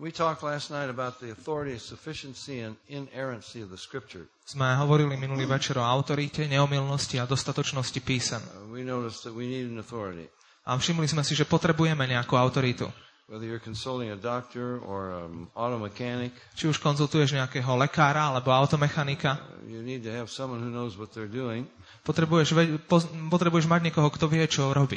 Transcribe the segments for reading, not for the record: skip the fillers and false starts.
We talked last night about the authority, sufficiency, and inerrancy of the Scripture. Sme hovorili minulý večer o autorite, neomylnosti a dostatočnosti písem. We noticed that we need an authority. A všimli sme si, že potrebujeme nejakú autoritu. Whether you're consulting a doctor or an auto mechanic, Či už konzultuješ nejakého lekára alebo automechanika, you need to have someone who knows what they're doing. potrebuješ mať niekoho, kto vie, čo robí.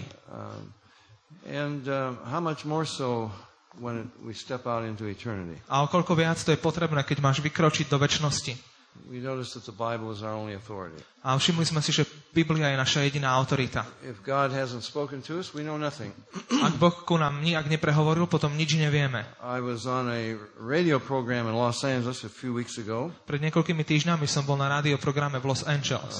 And how much more so when we step out into eternity. A o koľko viac to je potrebné, keď máš vykročiť do večnosti. We notice that the Bible is our only authority. A všimli sme si, že Biblia je naša jediná autorita. If God hasn't spoken to us, we know nothing. Ak Boh ku nám nijak neprehovoril, potom nič nevieme. I was on a radio program in Los Angeles a few weeks ago. Pred niekoľkými týždňami som bol na rádioprograme v Los Angeles.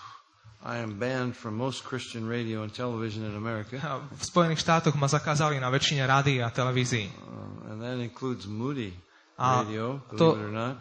I am banned from most Christian radio and television in America. A v Spojených štátoch ma zakázali na väčšine rádií a televízií. And that includes Moody A radio, to- believe it or not,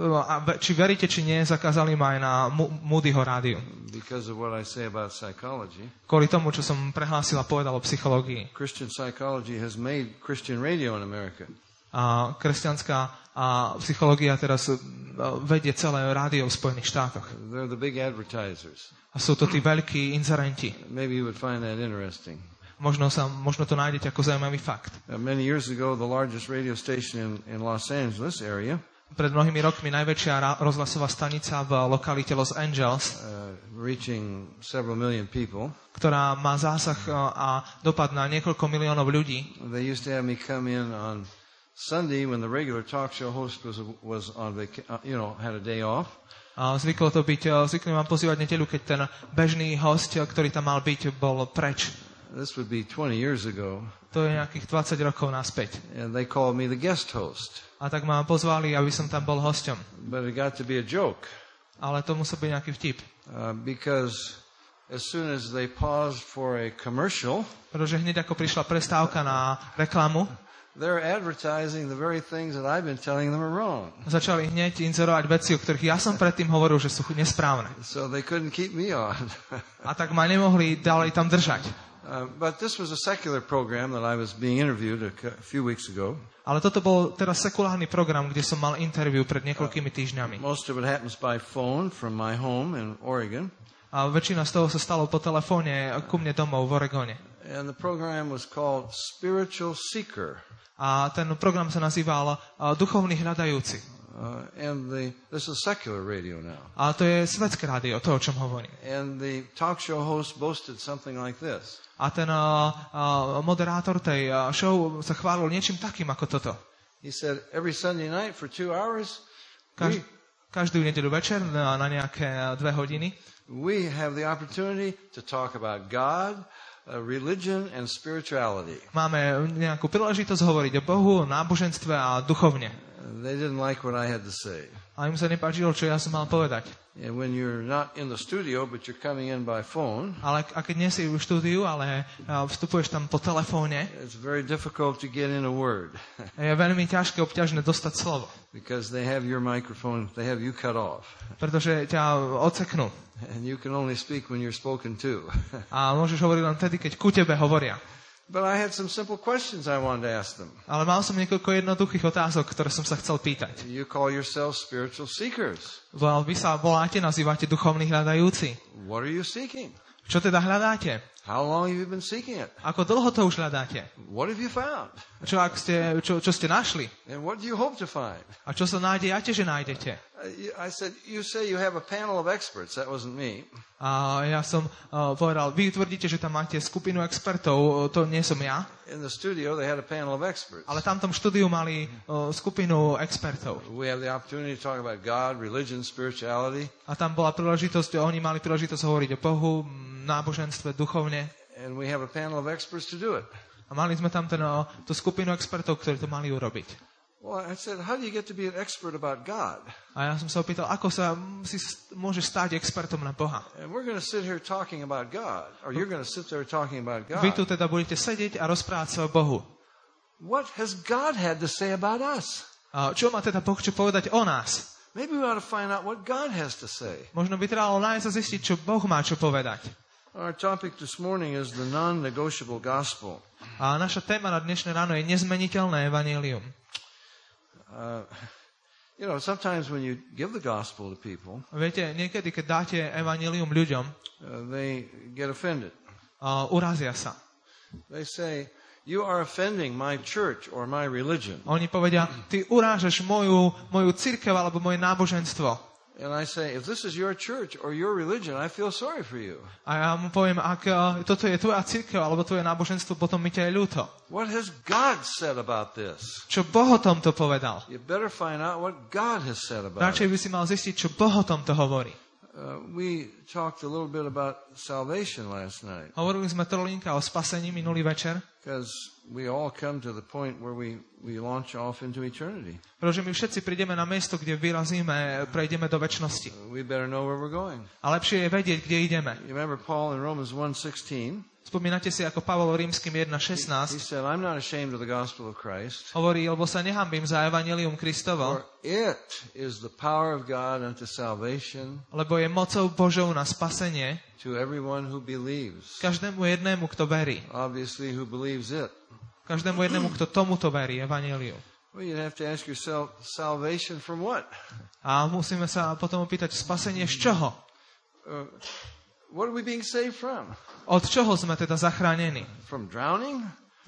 či veríte, či nie, zakázali ma aj na Moodyho rádiu. because of what I say about psychology. Kvôli tomu, čo som prehlásil a povedal o psychológii. Christian psychology has made Christian radio in America. A kresťanská psychológia teraz vedie celé rádio v Spojených štátoch. They're the big advertisers. A sú to tí veľkí inzerenti. Maybe you would find that interesting. Možno to nájdete ako zaujímavý fakt. Many years ago, the largest radio station in Los Angeles area, Pred mnohými rokmi najväčšia rozhlasová stanica v lokalite Los Angeles, reaching several million people, ktorá má zásah a dopad na niekoľko miliónov ľudí. they used to have me come in on Sunday when the regular talk show host was on had a day off. A zvykli vám pozývať nedeľu, keď ten bežný host, ktorý tam mal byť, bol preč. This would be 20 years ago. To je nejakých 20 rokov naspäť. And they called me the guest host. A tak ma pozvali, aby som tam bol hosťom. But it got to be a joke. Ale to musel byť nejaký vtip. Because as soon as they paused for a commercial, Pretože hneď ako prišla prestávka na reklamu, they're advertising the very things that I've been telling them are wrong. začali hneď inzerovať veci, o ktorých ja som predtým hovoril, že sú nesprávne. So they couldn't keep me on. A tak ma nemohli ďalej tam držať. But this was a secular program that I was being interviewed a few weeks ago. Ale toto bol teraz sekulárny program, kde som mal interview pred niekoľkými týždňami. Most of it happens by phone from my home in Oregon. A väčšina z toho sa stalo po telefóne ku mne domov v Oregone. And the program was called Spiritual Seeker. A ten program sa nazýval Duchovný hľadajúci. This is secular radio now. A to je svetské rádio, to, o čom hovorím. And the talk show host boasted something like this. A ten moderátor tej show sa chválil niečím takým ako toto. He said, every Sunday night for 2 hours, Každú nedeľu večer na nejaké 2 hodiny we have the opportunity to talk about God, religion and spirituality. máme nejakú príležitosť hovoriť o Bohu, o náboženstve a duchovne. They didn't like what I had to say. A im sa nepáčilo, čo ja som mal povedať. And when you're not in the studio, but you're coming in by phone, Ale a keď nie si v štúdiu, ale vstupuješ tam po telefóne, it's very difficult to get in a word. je veľmi ťažké, obťažné dostať slovo. Because they have your microphone, they have you cut off. Pretože ťa odseknú. And you can only speak when you're spoken to. A môžeš hovoriť len vtedy, keď ku tebe hovoria. But I had some simple questions I wanted to ask them. Ale mal som niekoľko jednoduchých otázok, ktoré som sa chcel pýtať. You call yourselves spiritual seekers. Vy sa voláte, nazývate duchovní hľadajúci. What are you seeking? Čo teda hľadáte? How long have you been seeking it? Ako dlho to už hľadáte? What have you found? Čo ste našli? And what do you hope to find? A čo sa nádejate, že nájdete? I said, you say you have a panel of experts. That wasn't me. A ja som povedal, vy tvrdíte, že tam máte skupinu expertov, to nie som ja. In the studio, they had a panel of experts. Ale tam v štúdiu mali skupinu expertov. We have the opportunity to talk about God, religion, spirituality. A tam bola príležitosť, oni mali príležitosť hovoriť o Bohu, náboženstve, duchovne. And we have a panel of experts to do it. A mali sme tam tú skupinu expertov, ktorí to mali urobiť. Well, I said, how do you get to be an expert about God? A ja som sa opýtal, ako sa si môže stať expertom na Boha. And we're going to sit here talking about God, or you're going to sit there talking about God. Vy tu teda budete sedieť a rozprávať sa o Bohu. What has God had to say about us? A čo má teda Boh čo povedať o nás? Maybe we ought to find out what God has to say. Možno by trebalo nájsť a zistiť, čo Boh má čo povedať. Our topic this morning is the non-negotiable gospel. A naša téma na dnešné ráno je nezmeniteľné evanjelium. Sometimes when you give the gospel to people, Viete, niekedy, keď dáte evanjelium ľuďom, they get offended. urazia sa. They say, you are offending my church or my religion. Oni povedia, ty urážaš moju cirkev alebo moje náboženstvo. And I say, if this is your church or your religion, I feel sorry for you. A ja mu poviem, ak toto je tvoja cirkev alebo tvoje náboženstvo, potom mi ťa je ľúto. What has God said about this? Čo Boh o tomto povedal? You better find out what God has said about Radšej it. by si mal zistiť, čo Boh o tomto hovorí. We talked a little bit about salvation last night Hovorili sme trolinka o spasení minulý večer, because we all come to the point where we launch off into eternity. pretože my všetci prídeme na miesto, kde vyrazíme, prejdeme do večnosti. We better know where we're going. A lepšie je vedieť, kde ideme. You remember Paul in Romans 1:16? Spomínate si, ako Pavol Rímskym He 1.16 said, I'm not ashamed of the gospel of Christ, hovorí, lebo sa nehambím za evanjelium for Kristovo, it is the power of God unto salvation lebo je mocou Božou na spasenie to everyone who believes. každému jednému, kto verí. Obviously, who believes it. Každému jednému, kto tomuto verí, evanjeliu. Well, you'd have to ask yourself, salvation from what? A musíme sa potom opýtať, spasenie z čoho? What are we being saved from? Od čoho sme teda zachránení? From drowning?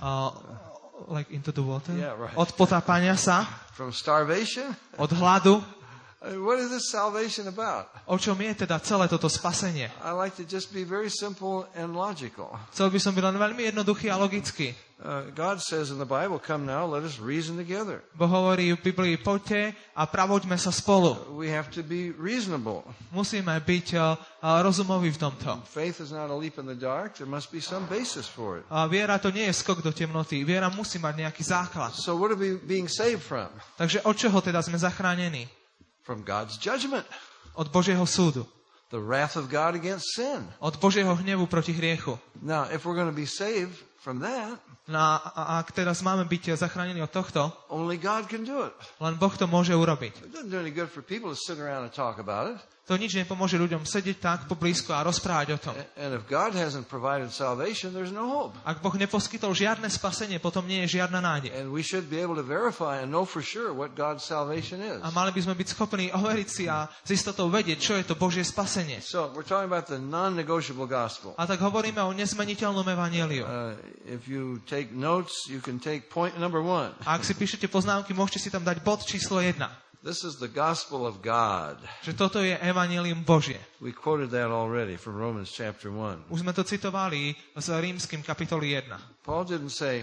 Like into the water? Yeah, right. Od potápania sa? From starvation? Od hladu? What is this salvation about? O čom je teda celé toto spasenie? I like to just be very simple and logical. Chcel by som byť len veľmi jednoduchý a logický. God says in the Bible, come now, let us reason together. Boh hovorí v Biblii, poďte a pravoďme sa spolu. We have to be reasonable. Musíme byť rozumoví v tomto. Faith is not a leap in the dark. There must be some basis for it. Viera to nie je skok do temnoty. Viera musí mať nejaký základ. So what are we being saved from? Takže od čoho teda sme zachránení? From God's judgment. Od Božieho súdu. The wrath of God against sin. Od Božieho hnevu proti hriechu. Now, if we're going to be saved from that, No a ak teraz máme byť zachránení od tohto, only God can do it. len Boh to môže urobiť. It doesn't do any good for people to sit around and talk about it. To nič nepomôže ľuďom sedieť tak poblízko a rozprávať o tom. And if God hasn't provided salvation, there's no hope. Ak Boh neposkytol žiadne spasenie, potom nie je žiadna nádej. And we should be able to verify and know for sure what God's salvation is. A mali by sme byť schopní overiť si a s istotou vedieť, čo je to Božie spasenie. So we're talking about the non-negotiable gospel. A tak hovoríme o nezmeniteľnom evanjeliu. If you take notes, you can take point number 1. A ak si píšete poznámky, môžete si tam dať bod číslo 1. This is the gospel of God. Že toto je evanjelium Božie. We quoted that already from Romans chapter 1. Už sme to citovali z Rímskym kapitoly 1. Paul didn't say,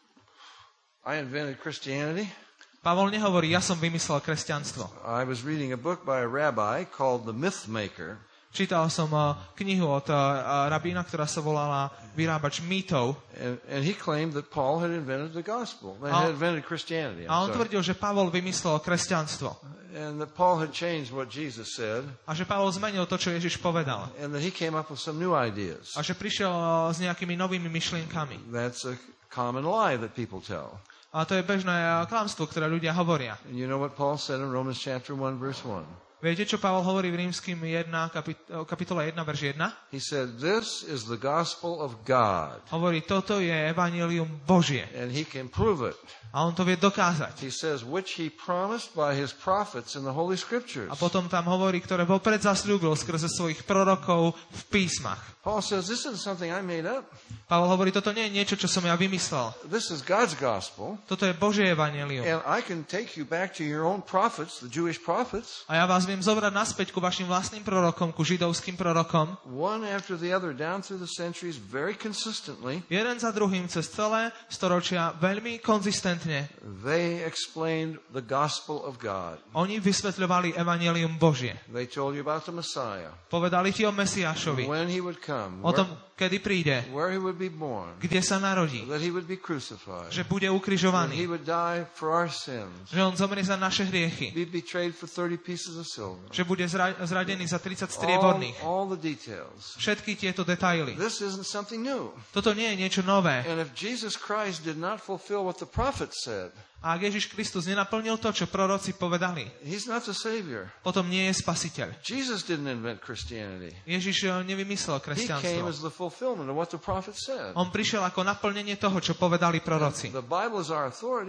I invented Christianity. Pavol nehovorí, ja som vymyslel kresťanstvo. I was reading a book by a rabbi called The Myth Maker. Čítal som knihu od rabína, ktorá sa volala Vyrábač mýtov. And he claimed that Paul had invented the gospel. Had invented Christianity. A on tvrdil, že Pavol vymyslel kresťanstvo. And that Paul had changed what Jesus said. A že Pavol zmenil to, čo Ježiš povedal. And that he came up with some new ideas. A že prišiel s nejakými novými myšlienkami. That's a common lie that people tell. A to je bežné klamstvo, ktoré ľudia hovoria. And you know what Paul said in Romans chapter 1 verse 1? Viete, čo Pavol hovorí v Rímskym 1, kapitole 1, verš 1? He said, this is the gospel of God. Hovorí, toto je evanjelium Božie. And he can prove it. A on to vie dokázať. He says, which he promised by his prophets in the Holy Scriptures. A potom tam hovorí, ktoré vopred zasľúbil skrze svojich prorokov v písmach. Paul says, this isn't something I made up. Pavol hovorí, toto nie je niečo, čo som ja vymyslel. This is God's gospel. Toto je Božie evanjelium. And I can take you back to your own prophets, the Jewish prophets. A ja vás viem zobrať naspäť ku vašim vlastným prorokom, ku židovským prorokom. One after the other, down through the centuries, very consistently. Jeden za druhým cez celé storočia veľmi konzistentne. They explained the gospel of God. Oni vysvetľovali evanjelium Božie. They told you about the Messiah. Povedali ti o Mesiášovi. When he would come. O tom, kedy príde. Where he would be born. Kde sa narodí. That he would be crucified. Že bude That he ukrižovaný. would die for our sins. Že on zomrie za naše hriechy. Be betrayed for 30 pieces of silver. Že bude zradený za 30 strieborných. All the details. Všetky tieto detaily. This isn't something new. Toto nie je niečo nové. And if Jesus Christ did not fulfill what the prophets said, A ak Ježiš Kristus nenaplnil to, čo proroci povedali, he's not the Savior. potom nie je spasiteľ. Jesus didn't invent Christianity. Ježiš nevymyslel He came kresťanstvo. as the fulfillment of what the prophets said. On prišiel ako naplnenie toho, čo povedali proroci. The Bible is our authority.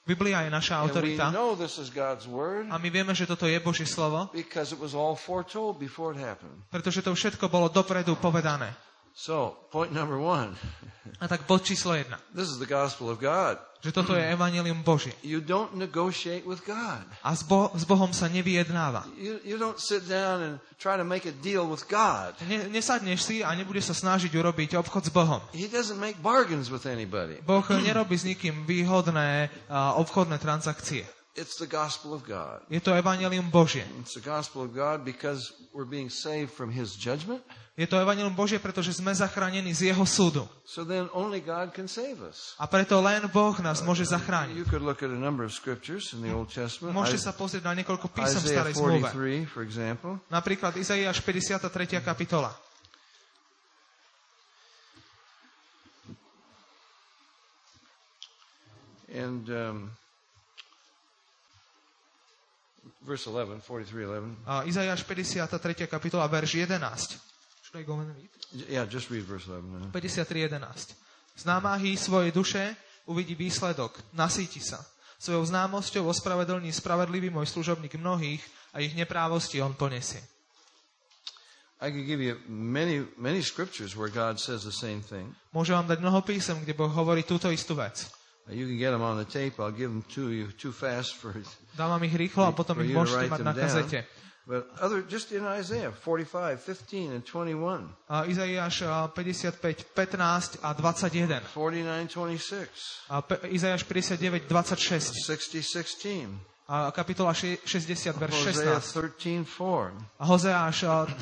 Biblia je naša And we autorita know this is God's word a my vieme, že toto je Božie slovo, because it was all foretold before it happened. pretože to všetko bolo dopredu povedané. So, point number 1. A tak bod číslo 1. This is the gospel of God. Že toto je evanjelium Božie. You don't negotiate with God. A s Bohom sa nevyjednáva. You don't sit down and try to make a deal with God. Nesadneš si a nebudeš sa snažiť urobiť obchod s Bohom. He doesn't make bargains with anybody. Boh nerobí s nikým výhodné obchodné transakcie. It's the gospel of God. Je to evanjelium Božie. It's the gospel of God because we're being saved from His judgment. Je to evanjelium Božie, pretože sme zachránení z jeho súdu. So then only God can save us. A preto len Boh nás môže zachrániť. You could look at a number of scriptures in the Old Testament. Môžete sa pozrieť na niekoľko písom v Isaiah starej zmluve. 43, for example. Napríklad Izaiáš 53. kapitola. And verse 11, 43:11. Izaiáš 53. kapitola, verš 11. Should I go and read? Yeah, just read verse 11. 53.11. Z námahy svojej duše uvidí výsledok, nasíti sa. Svojou známosťou ospravedlní spravedlivý môj služobník mnohých a ich neprávosti on ponesie. I could give you many scriptures where God says the same thing. Môžem vám dať mnoho písem, kde Boh hovorí túto istú vec. You can get them on the tape. I'll give them to you too fast for Dám vám ich rýchlo a potom for ich you to môžete write mať them na kazete. down. But just in Isaiah 45, 15, and 21. Izaiáš 55, 15 a 21. 49, 26. Izaiáš 59, 26. 60, 16. Kapitola 60, verš Hosea 16. 13, 4. Hozeáš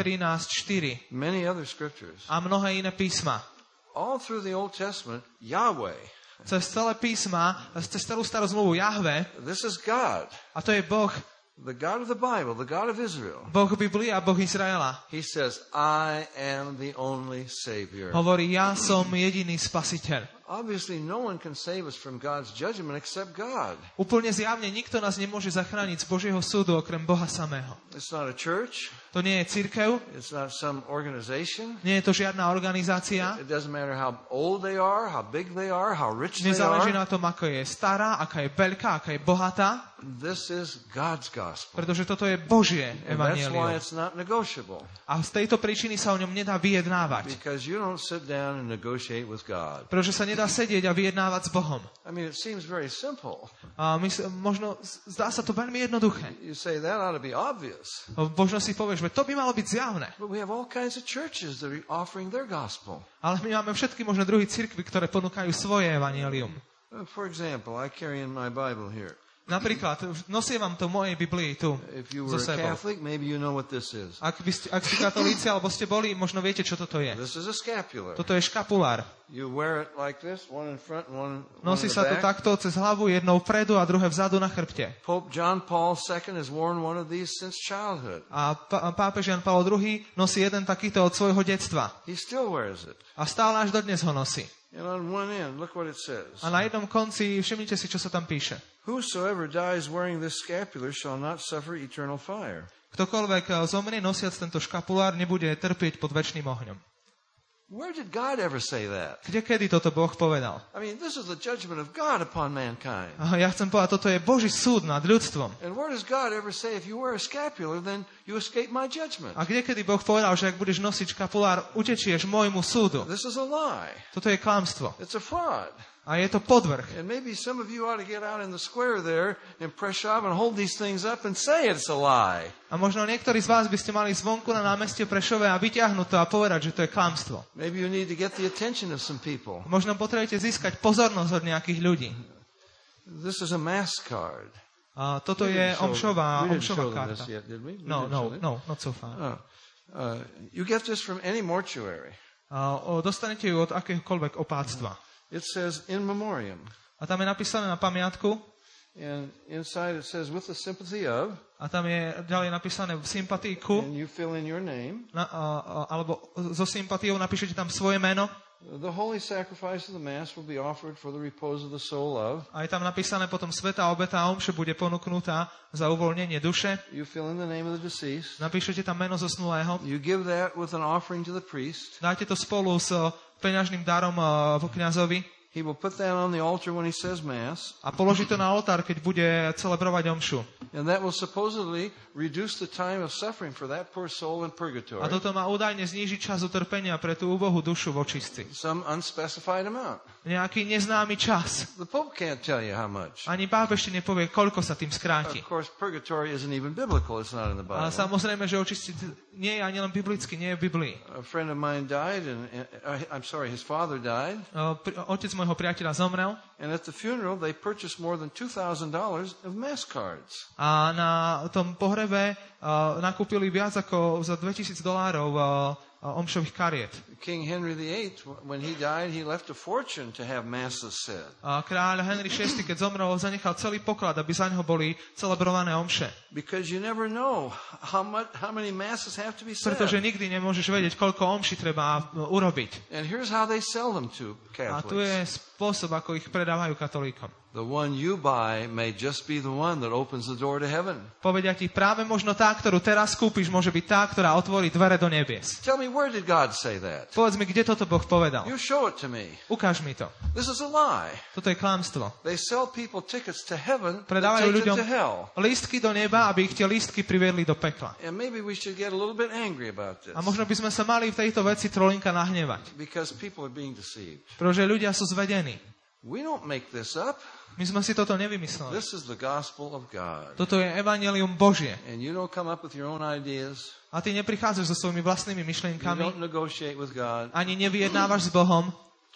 13, 4. Many other scriptures. A mnohé iné písma. All through the Old Testament, Yahweh. Cez celé písma, cez celú starú zmluvu Jahve, This is God. a to je Boh, The God of the Bible, the God of Israel. Boh Biblie a Boh Izraela. He says, I am the only Savior. Hovorí, ja som jediný spasiteľ. Obviously, no one can save us from God's judgment except God. Úplne zjavne nikto nás nemôže zachrániť z Božieho súdu okrem Boha samého. It's not a church. To nie je cirkev, It's not some organization. nie je to žiadna organizácia, It doesn't matter how old they are, how big they are, how rich they nezáleží are. na tom, ako je stará, aká je veľká, aká je bohatá, This is God's gospel. pretože toto je Božie And that's why evanjelium. it's not negotiable. A z tejto príčiny sa o ňom nedá vyjednávať. Because you don't sit down and negotiate with God. Pretože sa nedá sedieť a vyjednávať s Bohom. I mean, it seems very simple. A možno zdá sa to veľmi jednoduché. You say that ought to be obvious. Možno si povieš, že to by malo byť zjavné. But we have all kinds of churches that are offering their gospel. Ale my máme všetky možné druhy cirkvi, ktoré ponúkajú svoje evanjelium. For example, I carry in my Bible here. Napríklad, nosievam to v mojej Biblii tu If you so were a sebou. Catholic, maybe you know what this is. Ak ste katolíci alebo ste boli, možno viete, čo toto je. This is a scapular. Toto je škapulár. You wear it like this, one in front and one in Nosí the sa to back. takto cez hlavu, jednou vpredu a druhé vzadu na chrbte. Pope John Paul II has worn one of these since childhood. A pápež Jan Pavol II nosí jeden takýto od svojho detstva. He still wears it. A stále až dodnes ho nosí. And on one end, look what it says. A na jednom konci, všimnite si, čo sa tam píše. Whosoever dies wearing this scapular shall not suffer eternal fire. Ktokoľvek zomrie nosiac tento škapulár, nebude trpieť pod večným ohňom. Where did God ever say that? Kde kedy toto Boh povedal? I mean, this is the judgment of God upon mankind. A ja chcem povedať, toto je Boží súd nad ľudstvom. And where does God ever say, if you wear a scapular, then you escape my judgment? A kde kedy Boh povedal, že ak budeš nosiť škapulár, utečieš môjmu súdu? This is a lie. Toto je klamstvo. It's a fraud. A je to podvrh. And maybe some of you ought to get out in the square there in Prešov and hold these things up and say it's a lie. A možno niektorí z vás by ste mali zvonku na námestie Prešove a vyťahnuť to a povedať, že to je klamstvo. Maybe you need to get the attention of some people. Možno potrebujete získať pozornosť od nejakých ľudí. This is a mass card. A toto We je didn't show omšová them karta. this yet, did we? We No, didn't show it. not so far. You get this from any mortuary. Dostanete ju od akéhokoľvek opáctva. It says in memoriam. A tam je napísané na pamiatku, And inside it says with the sympathy of, a tam je ďalej napísané v sympatii ku, and you fill in your name. alebo so sympatiou napíšete tam svoje meno. The holy sacrifice of the Mass will be offered for the repose of the soul of. A je tam napísané potom svätá obeta a omše bude ponúknutá za uvoľnenie duše. You fill in the name of the deceased. Napíšete tam meno zosnulého. You give that with an offering to the priest. Dáte to spolu s peňažným darom v kňazovi. He will put that on the altar when he says Mass, a položí to na oltár, keď bude celebrovať omšu. and that will supposedly reduce the time of suffering for that poor soul in purgatory, A toto má údajne znížiť čas utrpenia pre tú úbohú dušu v očistci. some unspecified amount. Nejaký neznámy čas. The Pope can't tell you how much. Ani pápež ti nepovie, koľko sa tým skráti. Of course, purgatory isn't even biblical. It's not in the Ale Bible. samozrejme, že očistiť nie je ani len biblicky, nie je v Biblii. A friend of mine died, his father died, Otec môjho priateľa zomrel and at the funeral they purchased more than $2,000 of Mass cards. a na tom pohrebe nakúpili viac ako za $2,000 omšových kariet. King Henry VIII, when he died, he left a fortune to have masses said. A kráľ Henry VI, keď zomrel, zanechal celý poklad, aby za neho boli celebrované omše. Because you never know how many masses have to be said. Pretože nikdy nemôžeš vedieť, koľko omší treba urobiť. And here's how they sell them to A tu Catholics. je spôsob, ako ich predávajú katolíkom. The one you buy may just be the one that opens the door to heaven. Povedia ti, práve možno tá, ktorú teraz kúpiš, môže byť tá, ktorá otvorí dvere do nebies. Tell me, where did God say that? Povedz mi, kde toto Boh povedal. You show it to me. Ukáž mi to. This is a lie. Toto je klamstvo. They sell people tickets to heaven that Predávajú take ľuďom them to hell. lístky do neba, aby ich tie lístky priviedli do pekla. And maybe we should get a little bit angry about this. A možno by sme sa mali v tejto veci trolinka nahnevať. Because people are being deceived. Pretože ľudia sú zvedení. We don't make this up. My sme si toto nevymysleli. This is the gospel of God. Toto je evanjelium Božie. And you don't come up with your own ideas. A ty neprichádzaš so svojimi vlastnými You myšlienkami, don't negotiate with God. ani nevyjednávaš s Bohom.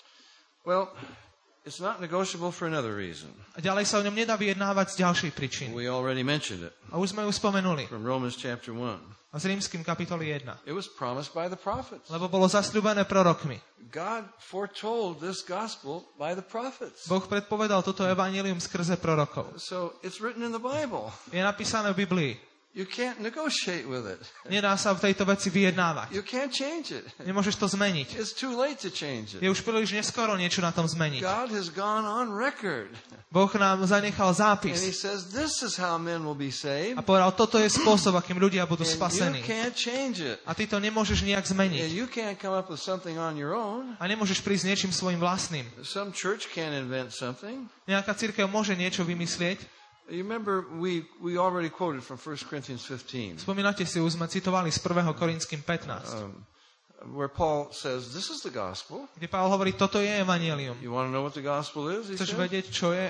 Well, it's not negotiable for another reason. A ďalej sa o ňom nedá vyjednávať z ďalšej príčiny. We already mentioned it A už sme ju spomenuli. from Romans chapter 1. A z Rímskym kapitoly 1. It was promised by the prophets. Lebo bolo zasľúbené prorokmi. God foretold this gospel by the prophets. Boh predpovedal toto evanjelium skrze prorokov. So it's written in the Bible. Je napísané v Biblii. You can't negotiate with it. Nedá sa v tejto veci vyjednávať. You can't change it. Nemôžeš to zmeniť. It's too late to change Je it. už príliš neskoro niečo na tom zmeniť. God has gone on record. Boh nám zanechal And zápis. he says, this is how men will be saved. A povedal, toto je spôsob, akým ľudia budú And you spasení. can't change it. A ty to nemôžeš nejak And zmeniť. you can't come up with something on your own. A nemôžeš prísť s niečím svojim vlastným. Some church can't invent something. Nejaká cirkev môže niečo vymyslieť. You remember we already quoted from 1 Corinthians 15, Spomínate si, už sme citovali z 1. Korinským 15, where Paul says, this is the gospel. kde Pavol hovorí, toto je evanjelium. You want to know what the gospel is? He Chceš said. vedieť,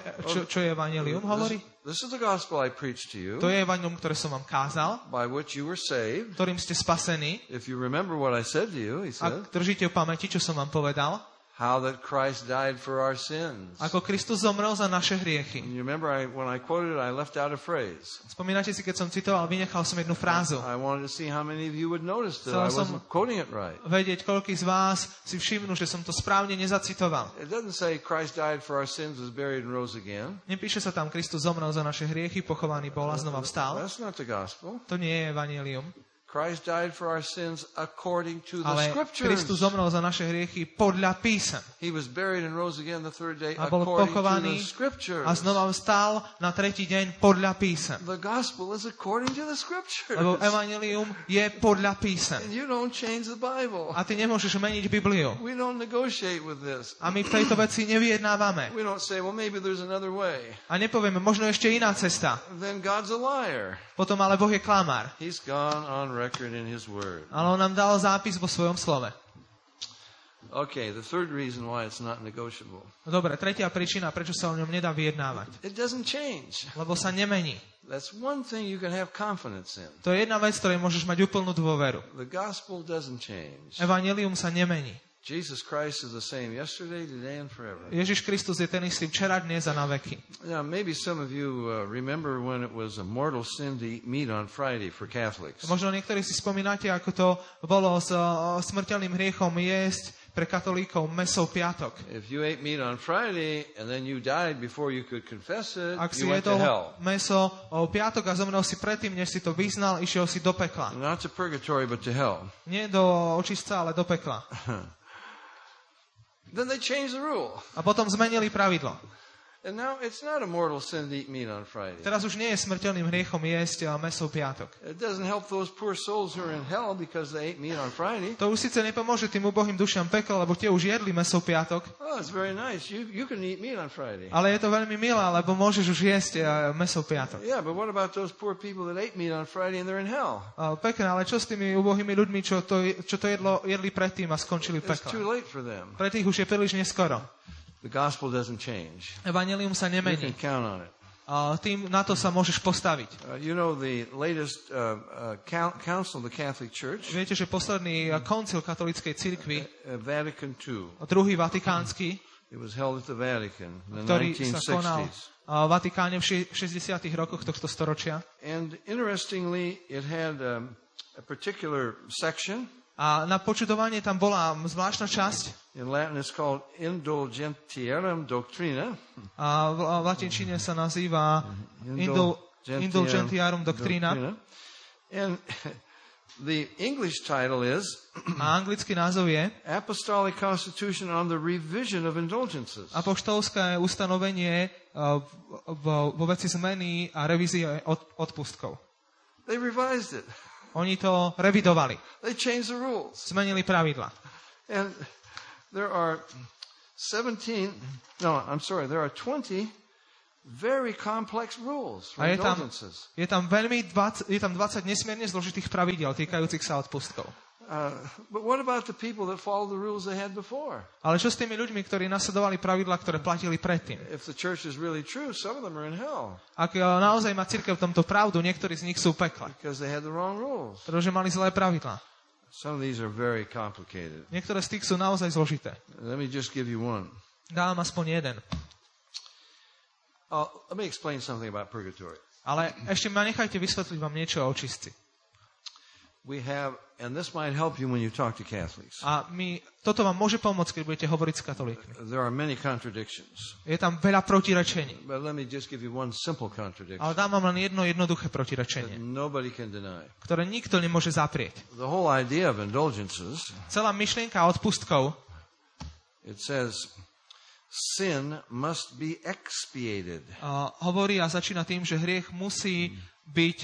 čo je evanjelium? Hovorí. This is the gospel I preached to you, To je evanjelium, ktoré som vám kázal, by which you were saved. ktorým ste spasení. If you remember what I said to you, he said, Ak držíte v pamäti, čo som vám povedal, how that Christ died for our sins. ako Kristus zomrel za naše hriechy. And you remember when I quoted it, I left out a phrase. Spomínate si, keď som citoval, vynechal som jednu frázu. I wanted to see how many of you would notice that I Chcel som wasn't quoting it right. vedieť, koľký z vás si všimnú, že som to správne nezacitoval. It doesn't say Christ died for our sins, was buried, and rose again. Nepíše sa tam, Kristus zomrel za naše hriechy, pochovaný bol a znova vstal. That's not the gospel. To nie je evanjelium. Christ died for our sins according to the Ale scriptures. Kristus zomrel za naše hriechy podľa písem. He was buried and rose again the third day A bol according to pochovaný the scriptures. a znova vstal na tretí deň podľa písem. The gospel is according to the scriptures. Lebo evanjelium je podľa písem. And you don't change the Bible. A ty nemôžeš meniť Bibliu. We don't negotiate with this. A my v tejto veci nevyjednávame. We don't say, well, maybe there's another way. A nepovieme, možno ešte iná cesta. Then God's a liar. Potom ale Boh je klamár. He's gone on record in his word. Ale on nám dal zápis vo svojom slove. Okay, the third reason why it's not negotiable. No dobre, tretia príčina, prečo sa o ňom nedá vyjednávať. It doesn't change. Lebo sa nemení. That's one thing you can have confidence in. To je jedna vec, ktorej môžeš mať úplnú dôveru. The gospel doesn't change. Evanjelium sa nemení. Jesus Christ is the same yesterday, today, and forever. Ježiš Kristus je ten istý včera, dnes a na veky. Now, maybe some of you remember when it was a mortal sin to eat meat on Friday for Catholics. Možno niektorí si spomínate, ako to bolo s smrteľným hriechom jesť pre katolíkov mäso v piatok. If you ate meat on Friday and then you died before you could confess it, Ak si you went to jedol hell. mäso v piatok a zomrel si predtým, než si to vyznal, išiel si do pekla. Not to purgatory, but to hell. Nie do očistca, ale do pekla. Then they changed the rule. A potom zmenili pravidlo. And now it's not a mortal sin to eat meat on Friday. Teraz už nie je smrteľným hriechom jesť mäso v piatok. It doesn't help those poor souls who are in hell because they ate meat on Friday. To už síce nepomôže tým ubohým dušiam pekla, lebo tie už jedli mäso v piatok. Oh, it's very nice. You can eat meat on Friday. Ale je to veľmi milé, lebo môžeš už jesť mäso v piatok. Yeah, but what about those poor people that ate meat on Friday and they're in hell? Pekné, ale čo s tými ubohými ľuďmi, čo to jedli predtým a skončili v It's pekle? too late for them. Pre tých už je príliš neskoro. The gospel doesn't change. Evanjelium sa You nemení. can count on it. Tým na to sa môžeš postaviť. You know the latest council of the Catholic Church, Viete, že posledný koncil katolíckej cirkvi, Vatican II, druhý vatikánsky, it was held at the Vatican in the ktorý sa konal 1960s. v Vatikáne v 60. rokoch tohto storočia. And interestingly, it had a particular section. A na počudovanie tam bola zvláštna časť, In Latin, it's called Indulgentiarum Doctrina. a v latinčine sa nazýva Indulgentiarum Doctrina. And the English title is A anglický názov je Apostolic Constitution on the Revision of Indulgences. Apoštolské ustanovenie vo veci zmeny a revízie odpustkov. They revised it. Oni to revidovali, They changed the rules. zmenili pravidla. And there are 20 very complex rules for A je indulgences. tam 20 nesmierne zložitých pravidiel týkajúcich sa odpustkov. But what about the people that follow the rules they had before? Ale čo s tými ľuďmi, ktorí nasledovali pravidlá, ktoré platili predtým? If the church is really true, some of them are in hell Ak naozaj má cirkev v tomto pravdu, niektorí z nich sú v pekle, because they had the wrong rules. pretože mali zlé pravidlá. Some of these are very complicated. Niektoré z tých sú naozaj zložité. Let me just give you one. Dám aspoň jeden. Let me explain something about purgatory. Ale ešte ma nechajte vysvetliť vám niečo o očistci. We have, and this might help you when you talk to Catholics. A toto vám môže pomôcť, keď budete hovoriť s katolíkmi. There are many contradictions, Je tam veľa protirečení. but let me just give you one simple contradiction Ale dám vám len jedno jednoduché that protirečenie, nobody can deny. ktoré nikto nemôže zaprieť. The whole idea of indulgences, Celá myšlienka odpustkov, it says, sin must be expiated. hovorí a začína tým, že hriech musí byť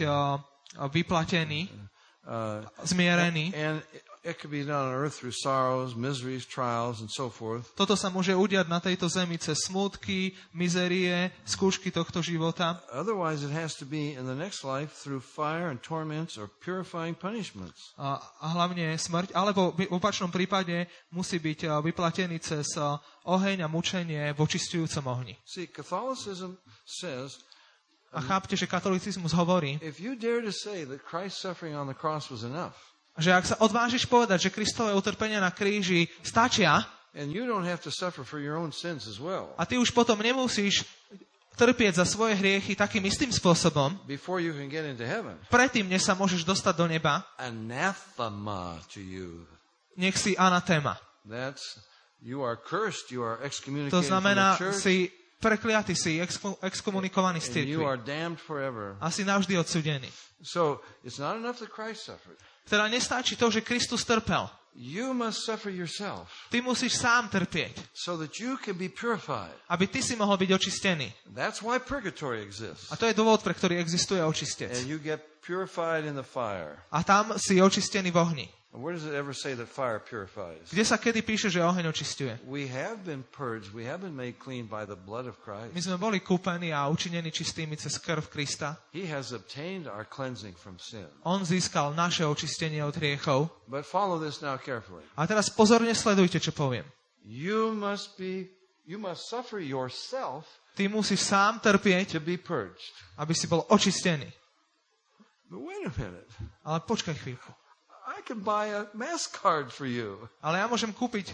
vyplatený, zmierený. And it could be done on earth through sorrows, miseries, trials, and so forth. Toto sa môže udiať na tejto zemi cez smútky, mizérie, skúšky tohto života. Otherwise, it has to be in the next life through fire and torments or purifying punishments. A hlavne smrť, alebo v opačnom prípade musí byť vyplatený cez oheň a mučenie v očistujúcom ohni. See, Catholicism says, A chápte, že katolicizmus hovorí, if you dare to say that Christ's suffering on the cross was enough, že ak sa odvážiš povedať, že Kristové utrpenia na kríži stačia and you don't have to suffer for your own sins as well, a ty už potom nemusíš trpieť za svoje hriechy takým istým spôsobom, before you can get into heaven, predtým, než sa môžeš dostať do neba, anathema to you. nech si anatéma. That's, you are cursed, you are To excommunicated from znamená, the church, si prekliatý, si exkomunikovaný z and you cirkvi are damned forever. a si navždy odsúdený. So, it's not enough that Christ suffered. Teda nestačí to, že Kristus trpel. You must suffer yourself Ty musíš sám trpieť, so that you can be purified. aby ty si mohol byť očistený. That's why purgatory exists. A to je dôvod, pre ktorý existuje očistec. And you get purified in the fire. A tam si očistený v ohni. And where does it ever say that fire purifies? Kde sa kedy píše, že oheň očistuje? We have been purged. We have been made clean by the blood of Christ. My sme boli kúpení a učinení čistými cez krv Krista. He has obtained our cleansing from sin. On získal naše očistenie od hriechov. But follow this now carefully. A teraz pozorne sledujte, čo poviem. You must suffer yourself Ty musíš sám trpieť, to be purged. aby si bol očistený. But wait a minute. Ale počkaj chvíľku. I can buy a mass card for you. Ale ja môžem kúpiť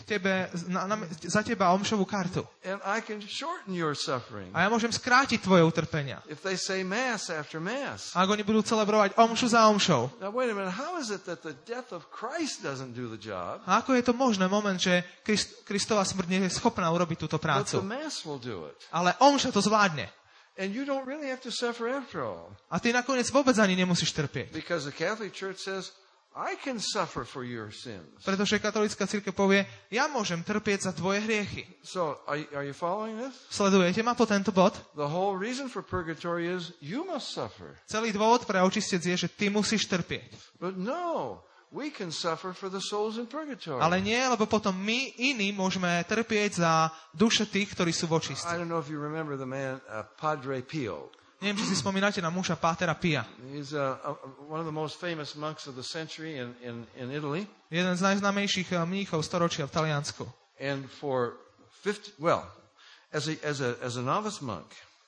za teba omšovú kartu. And I can shorten your suffering. A ja môžem skrátiť tvoje utrpenia. If they say mass after mass. Ak oni budú celebrovať omšu za omšou. Now wait a minute, how is it that the death of Christ doesn't do the job? A ako je to možné moment, že Kristova smrť nie je schopná urobiť túto But prácu? the mass will do it. Ale omša to zvládne. And you don't really have to suffer after all. A ty nakoniec vôbec ani nemusíš trpieť. Because the Catholic Church says, I can suffer for your sins. Pretože katolícka cirkev povie, ja môžem trpieť za tvoje hriechy. So, are you following this? Sledujete ma po tento bod? The whole reason for purgatory is you must suffer. Celý dôvod pre očistec je, že ty musíš trpieť. But no, we can suffer for the souls in purgatory. Ale nie, lebo potom my, iní, môžeme trpieť za duše tých, ktorí sú v očistci. I don't know if you remember the man, Padre Pio. Neviem, či si spomínate na muža Pátera Pia. He's one of the most famous monks of the century in Italy. Jeden z najznámejších mníchov storočia v Taliansku. And for as a novice monk,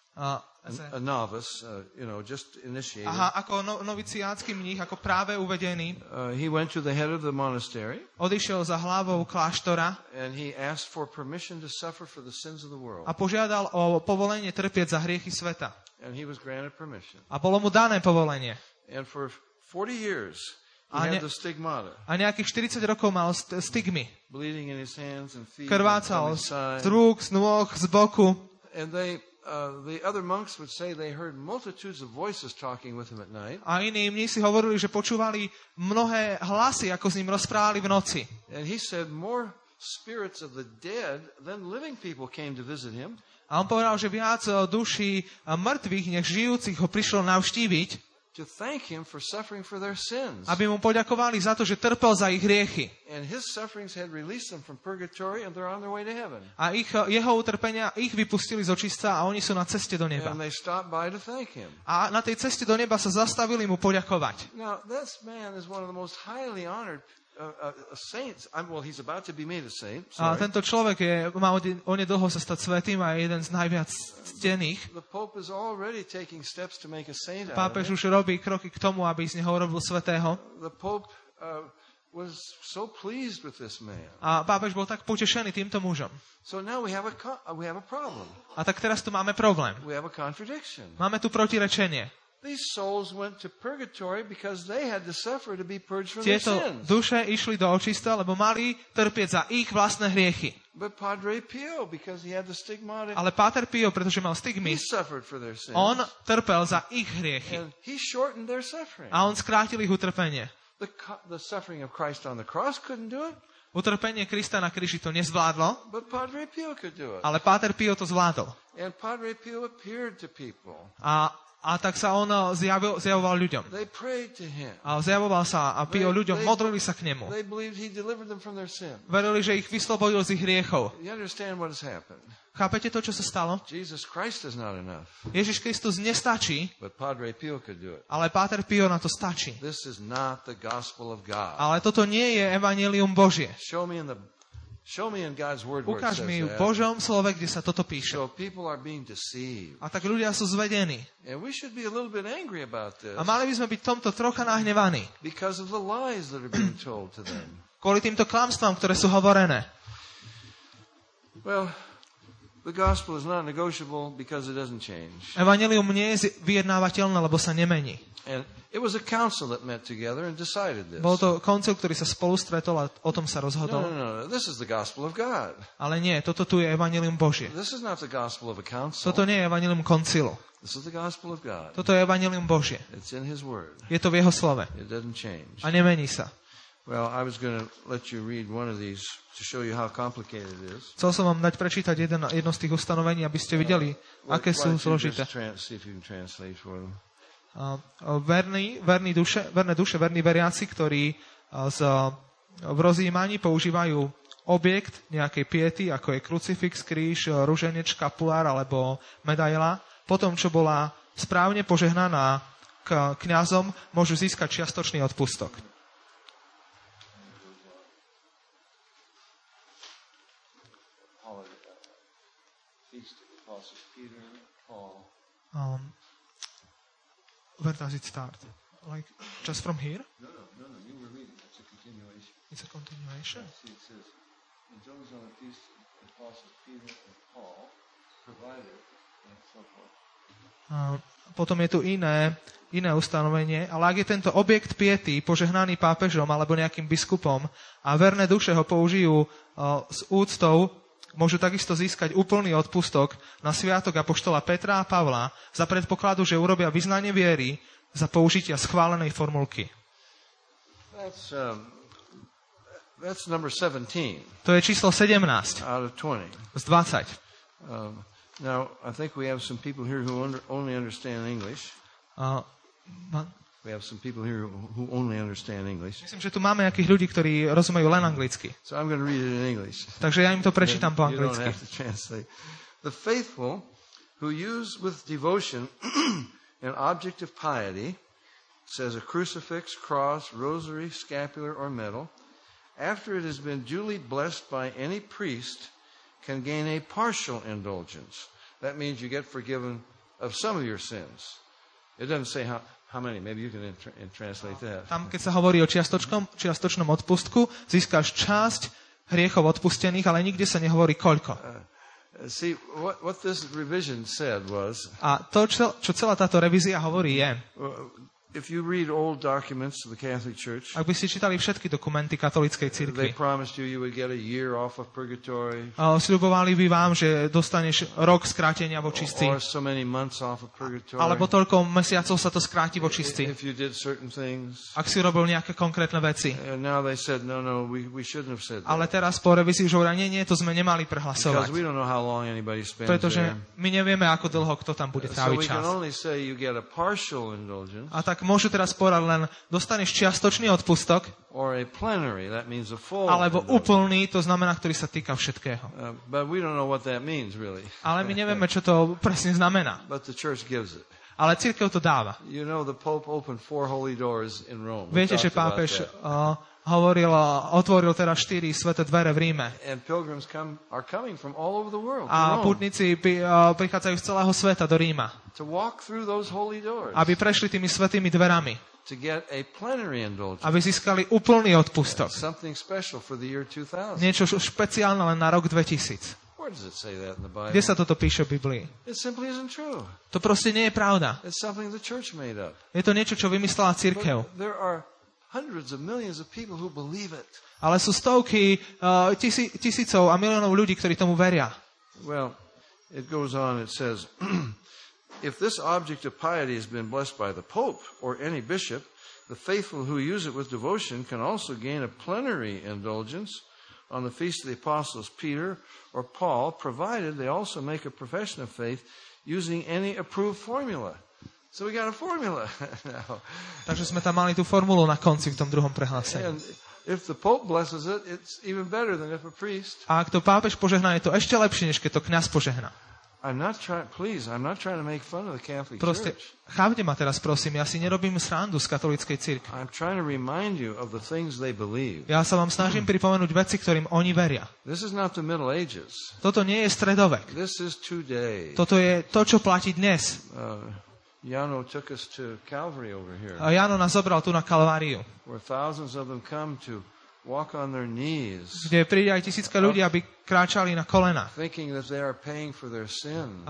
a novice, just initiated. Ako noviciátsky mních, ako práve uvedený. He went to the head of the monastery. Odišiel za hlavou kláštora. And he asked for permission to suffer for the sins of the world. A požiadal o povolenie trpieť za hriechy sveta. And he was granted permission. A bolo mu dané povolenie. And for 40 years he had the stigmata. A nejakých 40 rokov mal stigmy. Bleeding in his hands and feet. Krvácal z rúk, z nôh, z boku. And the other monks would say they heard multitudes of voices talking with him at night. A iní mnísi hovorili, že počúvali mnohé hlasy, ako s ním rozprávali v noci. And he said more spirits of the dead than living people came to visit him. A on povedal, že viac duší mŕtvych, než žijúcich ho prišlo navštíviť, to thank him for suffering for their sins. Aby mu poďakovali za to, že trpel za ich hriechy. And his sufferings had released them from purgatory and they're on their way to heaven. A jeho utrpenia ich vypustili z očistca a oni sú na ceste do neba. And they stopped by to thank him. A na tej ceste do neba sa zastavili mu poďakovať. Now, this man is one of the most highly honored saints. He's about to be made a saint. A tento človek má onedlho sa stať svätým a je jeden z najviac ctených. The Pope is already taking steps to make a saint out of Pápež him. už robí kroky k tomu, aby z neho urobil svätého. The Pope was so pleased with this man. A pápež bol tak potešený týmto mužom. So now we have a problem. A tak teraz tu máme problém. We have a contradiction. Máme tu protirečenie. These souls went to purgatory because they had to suffer to be purged from their Tieto sins. duše išli do očista, lebo mali trpieť za ich vlastné hriechy. But Padre Pio, because he had the stigmata, Ale Páter Pio, pretože mal he stigmy, suffered for their sins. on trpel za ich hriechy. And he shortened their suffering. A on skrátil ich utrpenie. The suffering of Christ on the cross couldn't do it, Utrpenie Krista na kríži to nezvládlo, but Padre Pio could do it. ale Páter Pio to zvládol. And Padre Pio appeared to people. A tak sa on zjavoval ľuďom. They prayed to him. A zjavoval sa a Pio ľuďom, modlili sa k nemu. They believed he delivered them from their sin. Verili, že ich vyslobodil z ich hriechov. You understand what has happened? Chápete to, čo sa stalo? Jesus Christ is not enough, Ježiš Kristus nestačí, but Padre Pio could do it. ale Páter Pio na to stačí. This is not the gospel of God. Ale toto nie je evanjelium Božie. Show me in God's word where it Ukáž says mi v that. Božom slove, kde sa toto píše. So people are being deceived. A tak ľudia sú zvedení. And we should be a little bit angry about this A mali by sme byť tomto trocha nahnevaní. because of the lies that are being told to them. Kvôli týmto klamstvám, ktoré sú hovorené. Well, the gospel is not negotiable because it doesn't change. Evanjelium nie je vyjednávateľné, lebo sa nemení. And it was a council that met together and decided this. Bol to koncil, ktorý sa spolu stretol a o tom sa rozhodol. No. This is the gospel of God. Ale nie, toto tu je evanjelium Božie. This is not the gospel of a council. Toto nie je evanjelium koncilu. This is the gospel of God. Toto je evanjelium Božie. It's in His Word. Je to v jeho slove. It doesn't change. A nemení sa. Well, I was going to let you read one of these to show you how complicated it is. Chcel som vám dať prečítať jedno z tých ustanovení, aby ste videli, aké sú zložité. See if you can translate for them. Verné duše, verní veriaci, ktorí v rozjímaní používajú objekt nejakej piety, ako je krucifix, kríž, ruženec, škapulár alebo medaila, potom, čo bola správne požehnaná k kňazom, môžu získať čiastočný odpustok. Where does it start? Like, just from here? No, you were reading. It's a continuation. It's a continuation? See, it says, and those on the feast of the apostles Peter and Paul provided, and so forth. Potom je tu iné ustanovenie, ale ak je tento objekt piety požehnaný pápežom alebo nejakým biskupom a verné duše ho použijú s úctou, môžu takisto získať úplný odpustok na sviatok apoštola Petra a Pavla za predpokladu, že urobia vyznanie viery za použitia schválenej formulky. That's number 17 To je číslo 17 out of 20. z 20. Now, I think we have some people here who only understand English. We have some people here who only understand English. Myslím, že tu máme nejakých ľudí, ktorí rozumejú len anglicky. So I'm going to read it in English. Takže ja im to prečítam po You don't anglicky. have to translate. The faithful who use with devotion an object of piety, says a crucifix, cross, rosary, scapular, or medal, after it has been duly blessed by any priest, can gain a partial indulgence. That means you get forgiven of some of your sins. It doesn't say how many. Maybe you can translate that. Tam, keď sa hovorí o čiastočnom odpustku, získaš časť hriechov odpustených, ale nikde sa nehovorí koľko. See, what this revision said was... A to, čo celá táto revízia hovorí, je... If you read old documents of the Catholic Church, ak by ste čítali všetky dokumenty katolíckej they cirkvi, promised you would get a year off of purgatory, sľubovali by vám, že dostaneš rok skrátenia vo čistí, or so many months off of purgatory, alebo toľko mesiacov sa to skráti vo čistí, if you did certain things. ak si robil nejaké konkrétne veci. And now they said, no, we shouldn't have said that. Ale teraz po revízii už hovoria, nie, to sme nemali Because prehlasovať. we don't know how long anybody spends Pretože there. my nevieme, ako dlho kto tam bude So tráviť we can čas. only say you get a partial indulgence, A tak môžu teraz povedať len, dostaneš čiastočný odpustok, or a plenary, that means a full alebo indulgence. úplný, to znamená, ktorý sa týka všetkého. But we don't know what that means, really. Ale my nevieme, čo to presne znamená. But the church gives it. Ale cirkev to dáva. You know, the Pope opened 4 holy doors in Rome. We Viete, že talked about pápež that. otvoril teraz 4 sväté dvere v Ríme. And pilgrims are coming from all over the world to A Rome putníci prichádzajú z celého sveta do Ríma, to walk through those holy doors, aby prešli tými svätými dverami, to get a plenary indulgence. aby získali úplný odpustok. Something special for the year 2000. Niečo špeciálne len na rok 2000. Where does it say that in the Bible? Kde sa toto píše v Biblii? It simply isn't true. To proste nie je pravda. It's something the church made up. Je to niečo, čo vymyslela cirkev. But there are hundreds of millions of people who believe it. Ale sú stovky, tisícov a miliónov ľudí, ktorí tomu veria. Well, it goes on, it says, if this object of piety has been blessed by the Pope or any bishop, the faithful who use it with devotion can also gain a plenary indulgence on the feast of the apostles Peter or Paul, provided they also make a profession of faith using any approved formula. So we got a formula now. Takže sme tam mali tú formulu na konci v tom druhom prehlásení. And if the Pope blesses it, it's even better than if a priest. A ak to pápež požehná, je to ešte lepšie, než keď to kňaz požehná. I'm not trying to make fun of the Catholic Proste, Church. chápte ma teraz, prosím, ja si nerobím srandu z katolíckej cirkvi. I'm trying to remind you of the things they believe. Ja sa vám snažím pripomenúť veci, ktorým oni veria. This is not the Middle Ages. Toto nie je stredovek. This is today. Toto je to, čo platí dnes. Jano took us to Calvary over here, A Jano nás zobral tu na Kalváriu, where thousands of them come to walk on their knees, kde príde aj tisícka ľudí, aby kráčali na kolenách. thinking that they are paying for their sin.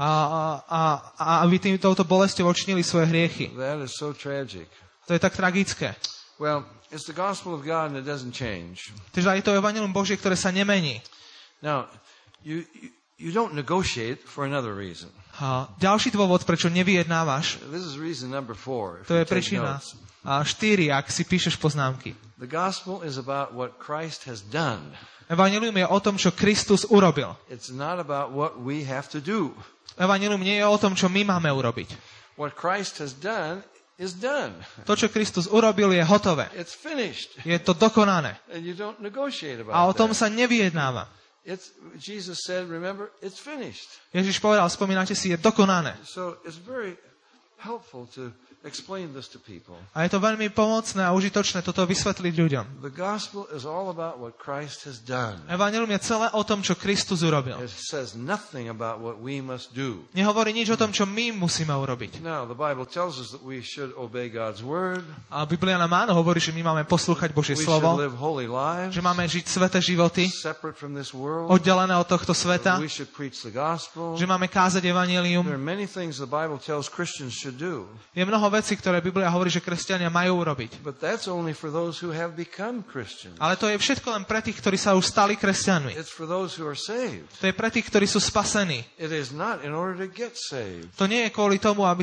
A aby touto bolesťou odčinili svoje hriechy. That is so tragic. To je tak tragické. Well, it's the gospel of God and it doesn't change. Takže je to evanjelium Božie, ktoré sa nemení. Now, you don't negotiate for another reason. A ďalší dôvod, prečo nevyjednávaš, This is reason number 4. to je príčina 4, ak si píšeš poznámky. The gospel is about what Christ has done. Evanjelium je o tom, čo Kristus urobil. It's not about what we have to do. Evanjelium nie je o tom, čo my máme urobiť. What Christ has done is done. To, čo Kristus urobil, je hotové. It's finished. Je to dokonané. And you don't negotiate about A o tom that. sa nevyjednáva. Jesus said, remember, it's finished. Ježiš povedal, spomínate si, je dokonané. So it's very helpful to explain this to people. A je to veľmi pomocné a užitočné toto vysvetliť ľuďom. The gospel is all about what Christ has done. Evanjelium je celé o tom, čo Kristus urobil. It says nothing about what we must do. Nehovorí nič o tom, čo my musíme urobiť. Now, the Bible tells us that we should obey God's word. A Biblia nám áno hovorí, že my máme poslúchať Božie We should slovo, live holy lives, že máme žiť sveté životy, separate from this world. oddelené od tohto sveta, We should preach the gospel. že máme kázať There evanjelium. are many things the Bible tells Christians should do. Je mnoho mnoho vecí, ktoré Biblia hovorí, že kresťania majú urobiť. But that's only for those who have become Christians. Ale to je všetko len pre tých, ktorí sa už stali kresťanmi. It's for those who are saved. To je pre tých, ktorí sú spasení. It is not in order to get saved. To nie je kvôli tomu, aby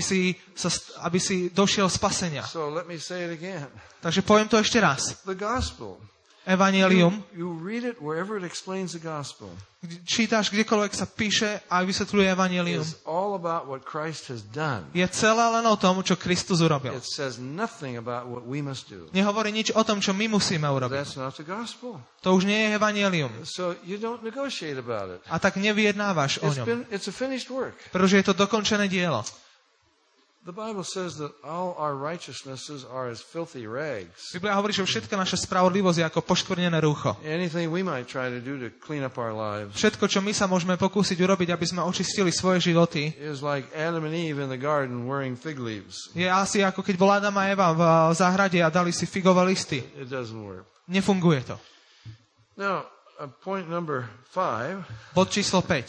si došiel spasenia. So let me say it again. Takže poviem to ešte raz. The gospel. Evanjelium. You read it wherever it explains the gospel. Čítaš kdekoľvek sa píše a vysvetľuje evanjelium. It's all about what Christ has done. Je celé len o tom, čo Kristus urobil. It says nothing about what we must do. Nehovorí nič o tom, čo my musíme urobiť. That's not the gospel. To už nie je evanjelium. So you don't negotiate about it. A tak nevyjednávaš o ňom. It's a finished work. Pretože je to dokončené dielo. The Bible says that all our righteousnesses are as filthy rags. Biblia hovorí, že všetka naša spravodlivosť je ako poškvrnené rúcho. Anything we might try to do to clean up our lives Všetko, čo my sa môžeme pokúsiť urobiť, aby sme očistili svoje životy, is like Adam and Eve in the garden wearing fig leaves. je asi ako keď bola Adam a Eva v záhrade a dali si figové listy. It doesn't work. Nefunguje to. Now, point number 5. Bod číslo 5.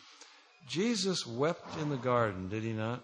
Jesus wept in the garden, did he not?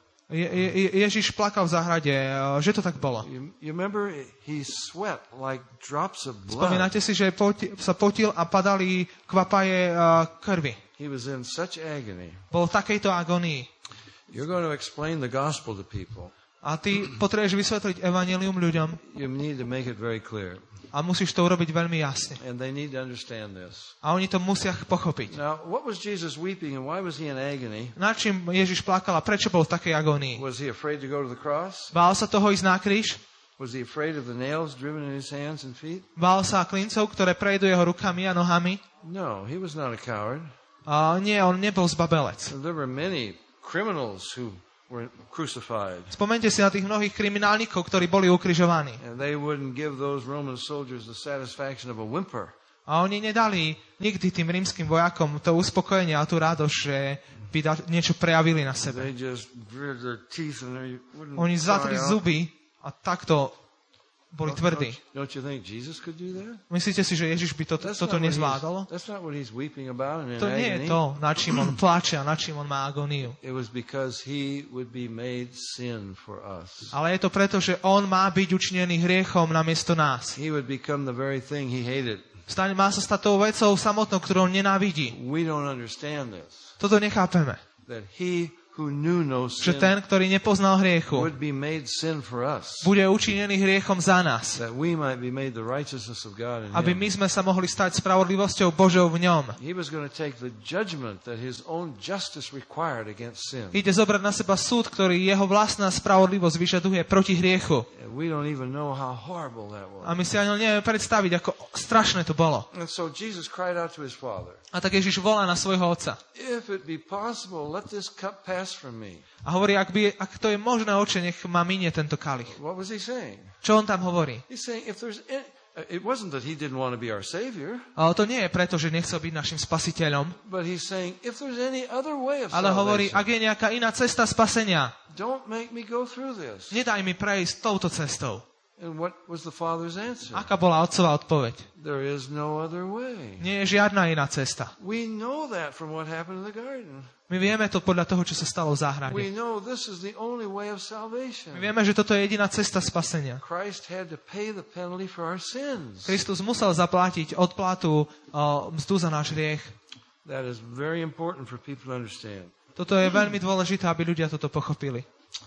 Ježiš plakal v záhrade, že to tak bolo. You remember he sweat like drops of blood. Spomínate si, že sa potil a padali kvapaje krvi. He was in such agony. Bol v takejto agonii. You're going to explain the gospel to people. A ty potrebuješ vysvetliť evanjelium ľuďom. You need to make it very clear. A musíš to urobiť veľmi jasne. And they need to understand this. A oni to musia pochopiť. Now, what was Jesus weeping and why was he in agony? Na čím Ježiš plakal a prečo bol v takej agónii? Was he afraid to go to the cross? Bál sa toho ísť na kríž? Was he afraid of the nails driven in his hands and feet? Bál sa klincov, ktoré prejdú jeho rukami a nohami? No, he was not a coward. Nie, on nebol zbabelec. There were many criminals who were crucified. Spomente si na tých mnohých kriminálnikov, ktorí boli ukrižovaní. And they wouldn't give those Roman soldiers the satisfaction of a whimper. A oni nedali nikdy tým rímskym vojakom to uspokojenie a tú radosť, že by niečo prejavili na sebe. They just gritted their teeth and they wouldn't Oni zatli cry out. zuby a takto boli tvrdí. Don't you think Jesus could do that? Myslíte si, že Ježiš by toto nezvládol? That's not what he's weeping about and in To nie je agony. to, na čím on pláče a na čím on má agóniu. It was because he would be made sin for us. Ale je to preto, že on má byť učinený hriechom namiesto nás. He would become the very thing he hated. Má sa stať tou vecou samotnou, ktorú on nenávidí. We don't understand this. Toto nechápeme. That he who knew no Že sin ten, ktorý nepoznal hriechu, would be made sin for us. bude učinený hriechom za nás. That we might be made the righteousness of God in Aby him. my sme sa mohli stať spravodlivosťou Božou v ňom. He was going to take the judgment that his own justice required against sin. Ide zobrať na seba súd, ktorý jeho vlastná spravodlivosť vyžaduje proti hriechu. And we don't even know how horrible that was. A my si ani nevieme predstaviť, ako strašné to bolo. And so Jesus cried out to his Father, A tak Ježiš volá na svojho otca. if it be possible, let this cup pass from me. A hovorí, ak to je možné, oče, nech ma minie tento kalich. What was he saying? Čo on tam hovorí? He's saying if there's any, it wasn't that he didn't want to be our Savior, Ale to nie je preto, že nechcel byť našim spasiteľom, but he's saying if there's any other way of ale hovorí, salvation, ak je nejaká iná cesta spasenia, don't make me go through this. nedaj mi prejsť touto cestou. And what was the Father's answer? Aká bola otcová odpoveď? There is no other way. Nie je žiadna iná cesta. We know that from what happened in the garden. My vieme to podľa toho, čo sa stalo v záhrade. We know this is the only way of salvation. My vieme, že toto je jediná cesta spasenia. Christ had to pay the penalty for our sins. Kristus musel zaplatiť odplatu mzdu za náš hriech. That is very important for people to understand. Toto je veľmi dôležité, aby ľudia toto pochopili.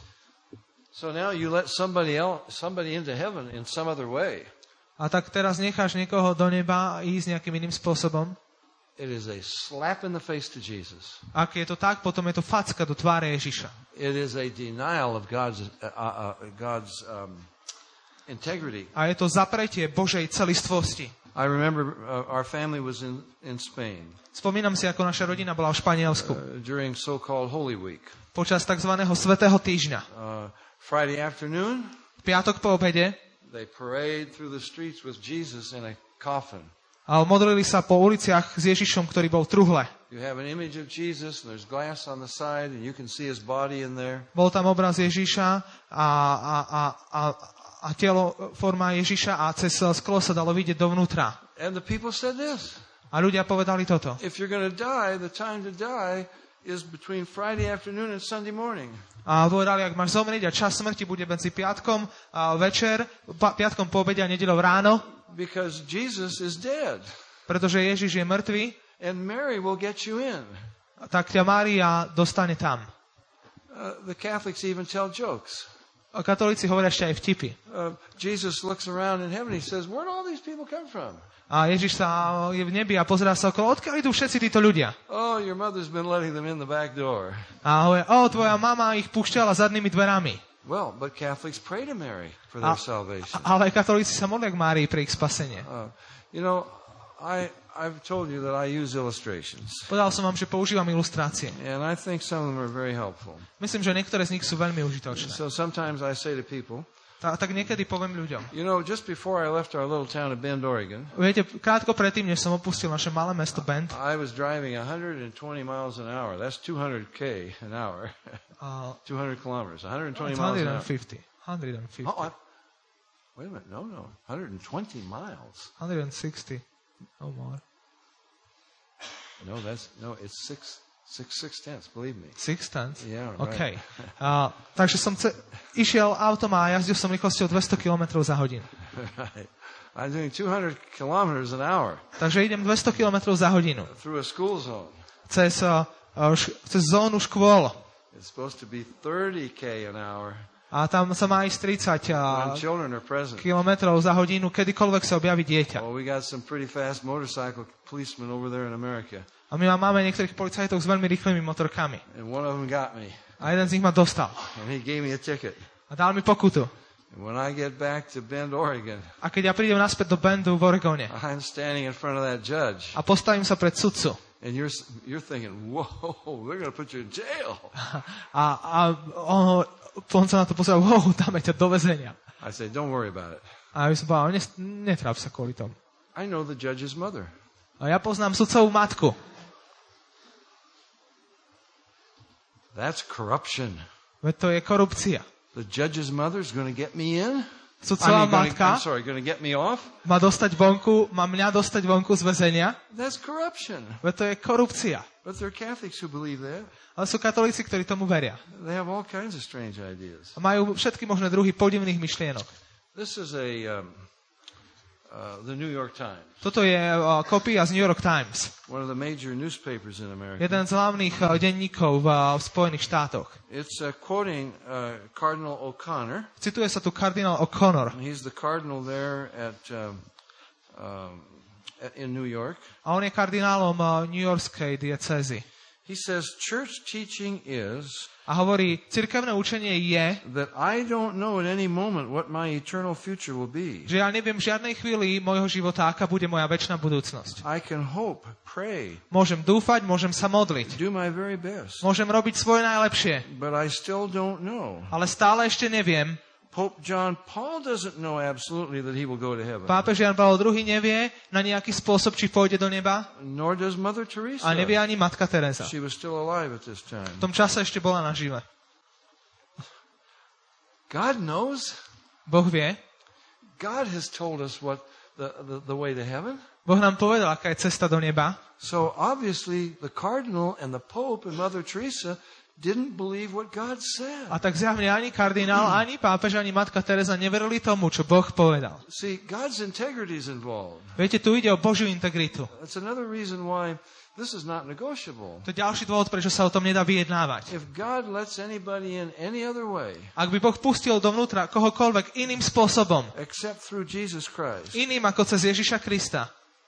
So now you let somebody into heaven in some other way. A tak teraz necháš niekoho do neba ísť nejakým iným spôsobom. It is a slap in the face to Jesus. Ak je to tak, potom je to facka do tváre Ježiša. It is a denial of God's integrity. A je to zapretie Božej celistvosti. I remember our family was in Spain Spomínam si, ako naša rodina bola v Španielsku during so-called Holy Week. počas tzv. Svätého týždňa. Friday afternoon, V piatok po obede they parade through the streets with Jesus in a coffin. a modlili sa po uliciach s Ježišom, ktorý bol v truhle. You have an image of Jesus, and there's glass on the side, and you can see his body in there. Bol tam obraz Ježiša a telo, forma Ježiša a cez sklo sa dalo vidieť dovnútra. And the people said this: A ľudia povedali toto. if you're going to die, the time to die is between Friday afternoon and Sunday morning. A povedali, ak máš zomrieť a čas smrti bude medzi piatkom večer, piatkom po obede a nedeľou ráno, Because Jesus is dead. pretože Ježiš je mŕtvý, And Mary will get you in. tak ťa Mária dostane tam. The Catholics even tell jokes. A katolíci hovoria ešte aj vtipy. Jesus looks around in heaven. He says, where do all these people come from? A Ježiš sa je v nebi a pozerá sa okolo, odkiaľ idú všetci títo ľudia? Oh, your mother's been letting them in the back door. A hovorí, tvoja mama ich púšťala zadnými dverami. Well, but Catholics pray to Mary for their salvation. Ale aj katolíci sa modlia k Márii pre ich spasenie. You know, I've told you that I use illustrations. Povedal som vám, že používam ilustrácie. And I think some of them are very helpful. Myslím, že niektoré z nich sú veľmi užitočné. So sometimes I say to people, Tak niekedy poviem ľuďom. you know, just before I left our little town of Bend, Oregon, Viete, krátko predtým, než som opustil naše malé mesto Bend, I was driving 120 miles an hour. That's 200 an hour. 200 kilometers. 120 miles an hour. 150. Wait a minute. No. 120 miles. 160. No more. No, it's six tenths, believe me. 6 Yeah, right. OK. Takže som išiel autom a jazdil som rýchlosťou 200 km za hodinu. Right. I'm doing 200 kilometers an hour Takže idem 200 km za hodinu. through a school zone. Cez zónu škôl. It's supposed to be 30 an hour A tam sa má ísť 30 when children are present. kilometrov za hodinu, kedykoľvek sa objaví dieťa. Oh, we got some pretty fast motorcycle policemen over there in America. A my máme niektorých policajtov s veľmi rýchlymi motorkami. And one of them got me. A jeden z nich ma dostal. And he gave me a ticket. A dal mi pokutu. And when I get back to Bend, Oregon, A keď ja prídem naspäť do Bendu v Oregone I'm standing in front of that judge. a postavím sa pred sudcu. And you're thinking, whoa, they're going to put you in jail. On sa na to pozrel, dáme ťa do väzenia. I say, don't worry about it. A ja som povedal, netráp sa kvôli tomu. I know the judge's mother. A ja poznám sudcovú matku. That's corruption. Veď to je korupcia. The judge's mother is going to get me in? Sudcová matka going to get me off? má mňa dostať vonku z väzenia. That's corruption. Veď to je korupcia. But there are Catholics who believe that. Ale sú katolíci, ktorí tomu veria. They have all kinds of strange ideas. A majú všetky možné druhy podivných myšlienok. This is the New York Times. Toto je kopia z New York Times. One of the major newspapers in America. Jeden z hlavných denníkov v Spojených štátoch. It's quoting Cardinal O'Connor. Cituje sa tu kardinál O'Connor. He's the cardinal there in New York. A on je kardinálom New Yorkskej diecézy. He says church teaching is A hovorí, cirkevné učenie je, that I don't know at any moment what my eternal future will be. že ja neviem v žiadnej chvíli môjho života, aká bude moja večná budúcnosť. I can hope, pray, Môžem dúfať, môžem sa modliť, do my very best, môžem robiť svoje najlepšie, but I still don't know. ale stále ešte neviem. Pope John Paul doesn't know absolutely that he will go to heaven. Pápež Jan Pavol II nevie na nejaký spôsob, či pôjde do neba, Nor does Mother Teresa. a nevie ani matka Teresa. She was still alive at this time. V tom čase ešte bola nažive. God knows. Boh vie. God has told us what the way to heaven. Boh nám povedal, aká je cesta do neba. So obviously the cardinal and the pope and Mother Teresa didn't believe what God said. A tak zjavne ani kardinál, ani pápež, ani matka Teresa neverili tomu, čo Boh povedal. See, God's integrity is involved. Viete, tu ide o Božiu integritu. That's another reason why this is not negotiable. To je ďalší dôvod, prečo sa o tom nedá vyjednávať. If God lets anybody in any other way, Ak by Boh pustil dovnútra kohokoľvek iným spôsobom, except through Jesus Christ, iným ako cez Ježiša Krista,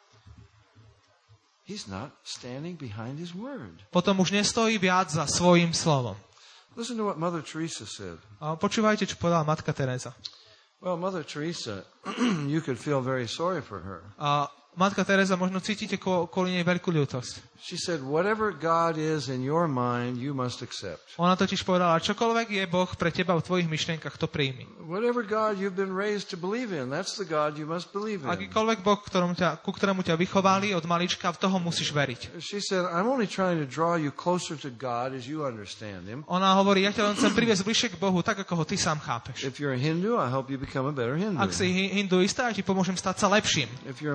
He's not standing behind His word. potom už nestojí viac za svojím slovom. Listen to what Mother Teresa said. A počúvajte, čo povedala matka Teresa. Well, Mother Teresa, you could feel very sorry for her. A matka Teresa, možno cítite kvôli nej veľkú ľútosť. She said, whatever God is in your mind, you must accept. Ona totiž povedala, čokoľvek je Boh pre teba v tvojich myšlienkach, to príjmi. Whatever God you've been raised to believe in, that's the God you must believe in. Akýkoľvek Boh, ku ktorému ťa vychovali od malička, v toho musíš veriť. She said, I'm only trying to draw you closer to God as you understand Him. Ona hovorí, ja ťa len chcem priviesť bližšie k Bohu, tak ako ho ty sám chápeš. If you're a Hindu, I help you become a better Hindu. Ak si hinduista, ja ti pomôžem stať sa lepším. If you're a Muslim,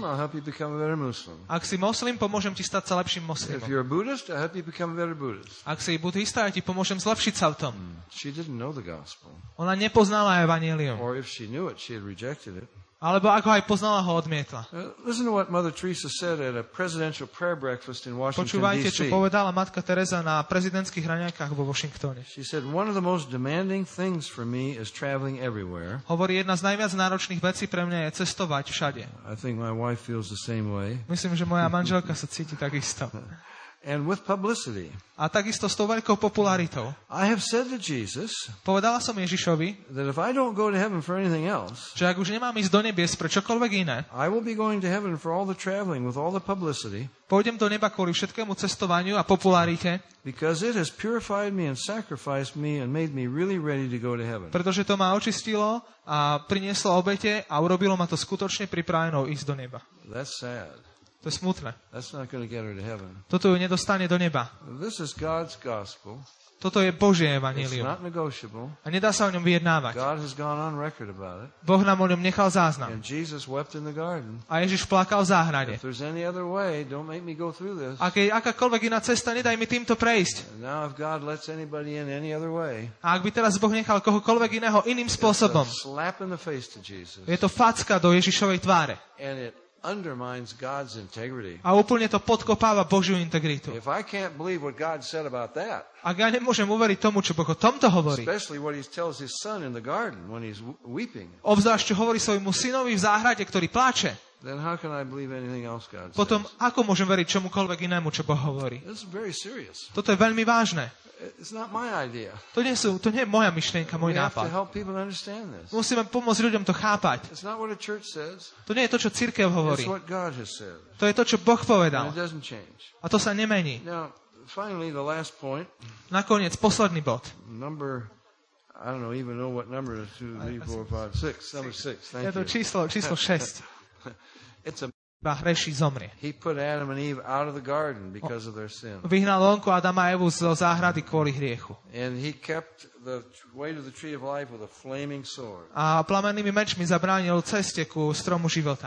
I'll help you become a better Muslim. Ak si moslim, pomôžem ti stať sa lepším If moslimom. you're a Buddhist, I'll help you become a better Buddhist. Ak si budhista, ja ti pomôžem zlepšiť sa v tom. She didn't know the gospel. Ona nepoznala evanjelium. Or if she knew it, she had rejected it. Alebo ak ho aj poznala, ho odmietla. Listen to what Mother Teresa said at a presidential prayer breakfast in Washington, Počúvajte, čo D.C. povedala matka Teresa na prezidentských raňajkách vo Washingtone. She said, one of the most demanding things for me is traveling everywhere. Hovorí, jedna z najviac náročných vecí pre mňa je cestovať všade. I think my wife feels the same way. Myslím, že moja manželka sa cíti takisto. And with publicity. A takisto s tou veľkou popularitou. I have said to Jesus Povedala som Ježišovi, that if I don't go to heaven for anything else, že ak už nemám ísť do nebies pre čokoľvek iné, I will be going to heaven for all the traveling with all the publicity, pôjdem do neba kvôli všetkému cestovaniu a popularite, because it has purified me and sacrificed me and made me really ready to go to heaven. pretože to ma očistilo a prinieslo obete a urobilo ma to skutočne pripravenou ísť do neba. That's sad. To je smutné. That's not going to get her to heaven. Toto ju nedostane do neba. This is God's gospel. Toto je Božie It's evanjelium. not negotiable. A nedá sa o ňom vyjednávať. God has gone on record about it. Boh nám o ňom nechal záznam. And Jesus wept in the garden. A Ježiš plakal v záhrade. If there's any other way, don't make me go through this. A keď akákoľvek iná cesta, nedaj mi týmto prejsť. And now if God lets anybody in any other way, A ak by teraz Boh nechal kohokoľvek iného iným spôsobom, it's a slap in the face to Jesus. je to facka do Ježišovej tváre. And it undermines God's integrity. A úplne to podkopáva Božiu integritu. If I can't believe what God said about that, Ak ja nemôžem uveriť tomu, čo Boh o tomto hovorí, especially what he tells his son in the garden when he's weeping, obzvlášť čo hovorí svojmu synovi v záhrade, ktorý pláče, then how can I believe anything else God potom says? ako môžem veriť čomukoľvek inému, čo Boh hovorí? This is very serious. Toto je veľmi vážne. It's not my idea. To nie je moja myšlienka, môj We have to nápad. help people understand this. Musíme pomôcť ľuďom to chápať. It's not what a church says. To nie je to, čo cirkev hovorí. It's what God has said. To je to, čo Boh And povedal. it doesn't change. A to sa nemení. Now, finally, the last point, Nakoniec, posledný bod. number, I don't know, even know what number it is, 2, 3, 4, 5, 6. Number 6, Je to thank you. číslo 6. It's a, Iba hreší, zomrie. he put Adam and Eve out of the garden because of their sin. Vyhnal vonku Adama a Evu zo záhrady kvôli hriechu. And he kept the way to the tree of life with a flaming sword. A plamennými mečmi zabránil ceste ku stromu života.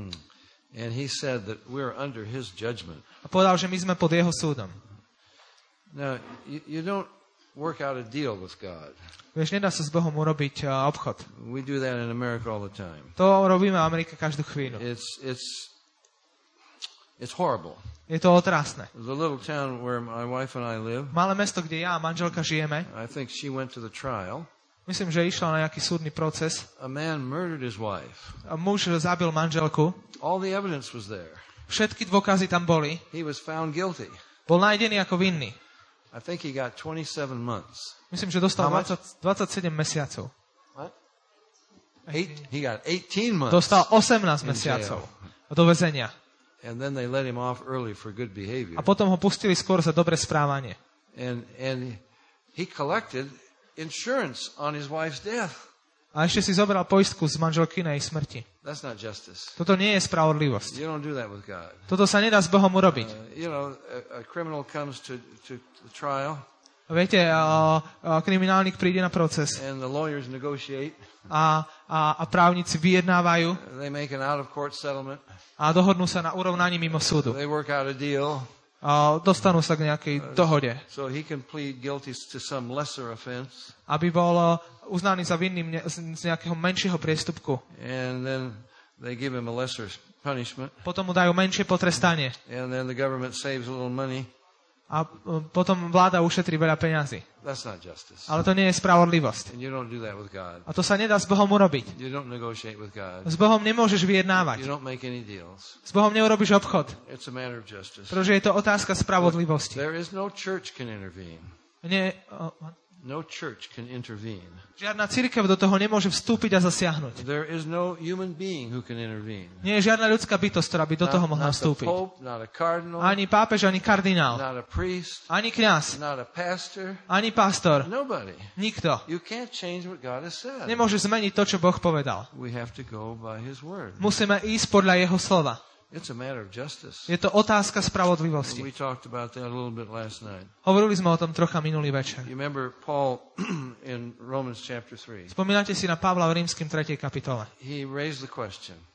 And he said that we're under his judgment. A povedal, že my sme pod jeho súdom. Now, you don't work out a deal with God. Vieš, nedá sa s Bohom urobiť obchod. We do that in America all the time. To robíme v Amerike každú chvíľu. It's horrible. Je to otrasné. The little town where my wife and I live, Malé mesto, kde ja a manželka žijeme, I think she went to the trial. myslím, že išla na nejaký súdny proces. A man murdered his wife. A muž zabil manželku. All the evidence was there. Všetky dôkazy tam boli. He was found guilty. Bol nájdený ako vinný. I think he got 27 months. Myslím, že dostal How much? 27 mesiacov. What? He got 18 months. Dostal 18 mesiacov do väzenia. And then they let him off early for good behavior. A potom ho pustili skôr za dobre správanie. And he collected insurance on his wife's death. A ešte si zobral poistku z manželkynej smrti. That's not justice. Toto nie je spravodlivosť. You don't do that with God. Toto sa nedá s Bohom urobiť. A criminal comes to the trial. Viete, kriminálnik príde na proces And the lawyers negotiate. a právnici vyjednávajú They make an out-of-court settlement. a dohodnú sa na urovnaní mimo súdu. They work out a deal. A dostanú sa k nejakej dohode, So he can plead guilty to some lesser offense. aby bol uznaný za vinným z nejakého menšieho priestupku. And then they give him a lesser punishment. Potom mu dajú menšie potrestanie And then the government saves a little money. a potom vláda ušetrí veľa peňazí. That's not justice. Ale to nie je spravodlivosť. And you don't do that with God. A to sa nedá s Bohom urobiť. You don't negotiate with God. S Bohom nemôžeš You vyjednávať. don't make any deals. S Bohom neurobiš obchod, It's a matter of justice. pretože je to otázka spravodlivosti. There is no church can intervene. Nie, No church can intervene. žiadna cirkev do toho nemôže vstúpiť a zasiahnuť. There is no human being who can intervene. Nie je žiadna ľudská bytosť, ktorá by do toho mohla Not the vstúpiť. Pope, not a cardinal, Ani pápež, ani kardinál, not a priest, ani kňaz, not a pastor, ani pastor. nobody. Nikto. You can't change what God has said. Nemôže zmeniť to, čo Boh povedal. We have to go by His word. Musíme ísť podľa jeho slova. It's a matter of justice. Je to otázka spravodlivosti. We talked about that a little bit last night. Hovorili sme o tom trocha minulý večer. You remember Paul in Romans chapter 3. Spomínate si na Pavla v Rímskym 3. kapitole. He raised the question.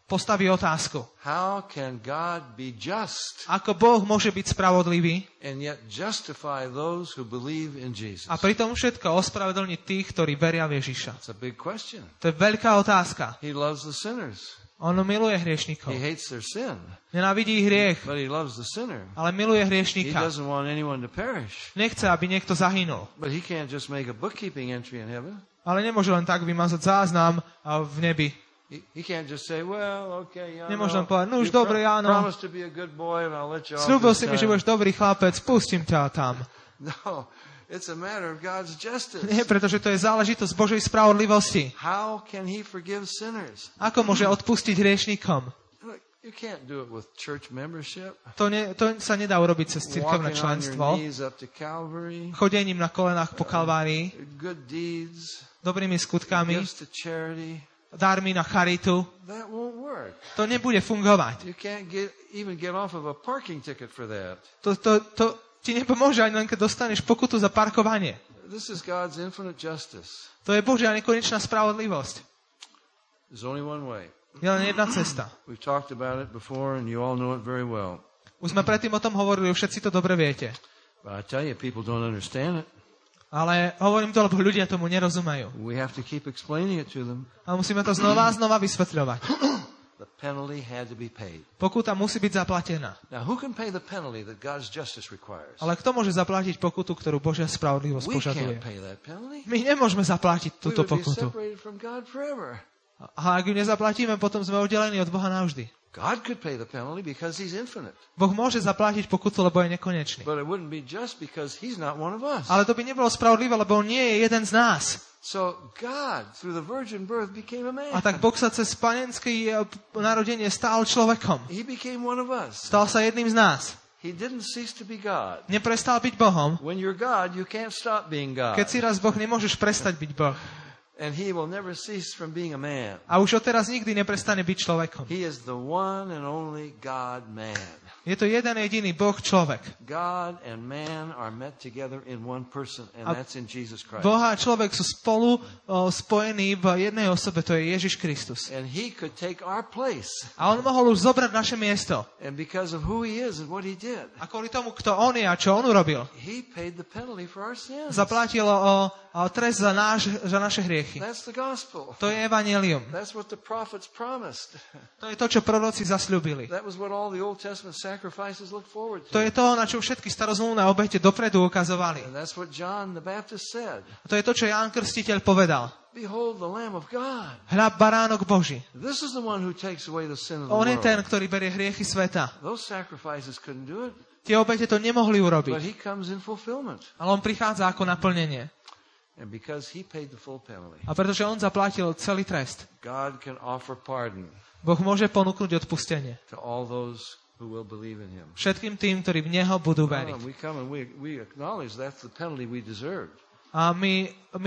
postaví otázku. How can God be just Ako Boh môže byť spravodlivý and yet justify those who believe in Jesus? a pritom všetko ospravedlniť tých, ktorí veria v Ježiša? It's a big question. To je veľká otázka. He loves the sinners. On miluje He hriešnikov. hates their sin, Nenávidí hriech, but he loves the sinner. ale miluje He hriešnika. doesn't want anyone to perish. Nechce, aby niekto zahynul. But he can't just make a bookkeeping entry in heaven. Ale nemôže len tak vymazať záznam v nebi. He can't just say, well, okay, yeah, Nemôžem no, povedať, no už you dobre, áno. promised to be a good boy and I'll let you off Sľúbil this si mi, že time. budeš dobrý chlapec, pustím ťa tam. No, it's a matter of God's justice. Nie, pretože to je záležitosť Božej spravodlivosti. How can he forgive sinners? Ako môže odpustiť hriešnikom? Look, you can't do it with church membership. To sa nedá urobiť cez cirkevné Walking on your členstvo. knees up to Calvary. Chodením na kolenách po Kalvárii, Good deeds. dobrými skutkami, Gifts to charity. dármi na charitu. That won't work. To nebude fungovať. You can't even get off of a parking ticket for that. To ti nepomôže ani len, keď dostaneš pokutu za parkovanie. This is God's infinite justice. To je Božia nekonečná spravodlivosť. There's only one way. Je len jedna cesta. We've talked about it before and you all know it very well. Už sme predtým o tom hovorili, všetci to dobre viete. But I tell you, people don't understand it. Ale hovorím to, lebo ľudia tomu nerozumejú. We have to keep explaining it to them. A musíme to znova a znova vysvetľovať. The penalty had to be paid. Pokuta musí byť zaplatená. Now, who can pay the penalty that God's justice requires? Ale kto môže zaplatiť pokutu, ktorú Božia spravodlivosť We požaduje? can't pay that penalty. My nemôžeme zaplatiť We túto would be pokutu. separated from God forever. A ak ju nezaplatíme, potom sme oddelení od Boha navždy. God could pay the penalty because he's infinite. Boh môže zaplatiť pokutu, lebo je nekonečný. But it wouldn't be just because he's not one of us. Ale to by nebolo spravodlivé, lebo on nie je jeden z nás. So God, through the virgin birth, became a man. A tak Boh sa cez panenské narodenie stal človekom. He became one of us. Stal sa jedným z nás. He didn't cease to be God. Neprestal byť Bohom. When you're God, you can't stop being God. Keď si raz Boh, nemôžeš prestať byť Boh. And he will never cease from being a man. A už odteraz nikdy neprestane byť človekom. He is the one and only God-man. Je to jeden jediný Boh človek. God and man are met together in one person, and that's in Jesus Christ. Boh a človek sú spolu spojení v jednej osobe, to je Ježiš Kristus. And he could take our place. A on mohol už zobrať naše miesto. And because of who he is and what he did, A kvôli tomu, kto on je a čo on urobil, he paid the penalty for our sins. zaplatil trest za naše hriechy. That's the gospel. To je evanjelium. That's what the prophets promised. To je to, čo proroci zasľúbili. That was what all the Old Testament sacrifices looked forward To to. je to, na čo všetky starozmluvné obete dopredu ukazovali. And that's what John the Baptist said. A to je to, čo Ján Krstiteľ povedal. Behold the Lamb of God. Hľa baránok Boží. This is the one who takes away the sin of the On je ten, world. ktorý berie hriechy sveta. Those sacrifices couldn't do it, Tie obete to nemohli but urobiť. he comes in fulfillment. Ale on prichádza ako naplnenie. And because he paid the full penalty, A pretože on zaplatil celý trest, God can offer pardon Boh môže ponúknuť odpustenie to all those who will believe in him. všetkým tým, ktorí v Neho budú veriť. We come and we acknowledge that's the penalty we deserve. A my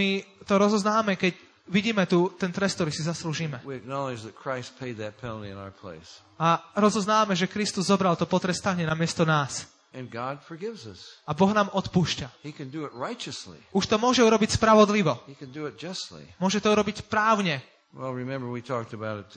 to rozoznáme, keď vidíme tu ten trest, ktorý si zaslúžime. We acknowledge that Christ paid that penalty in our place. A rozoznáme, že Kristus zobral to potrestanie namiesto nás. And God forgives us. A Boh nám odpúšťa. He can do it righteously. Už to môže urobiť spravodlivo. He can do it justly. Môže to urobiť právne. Well, remember we talked about it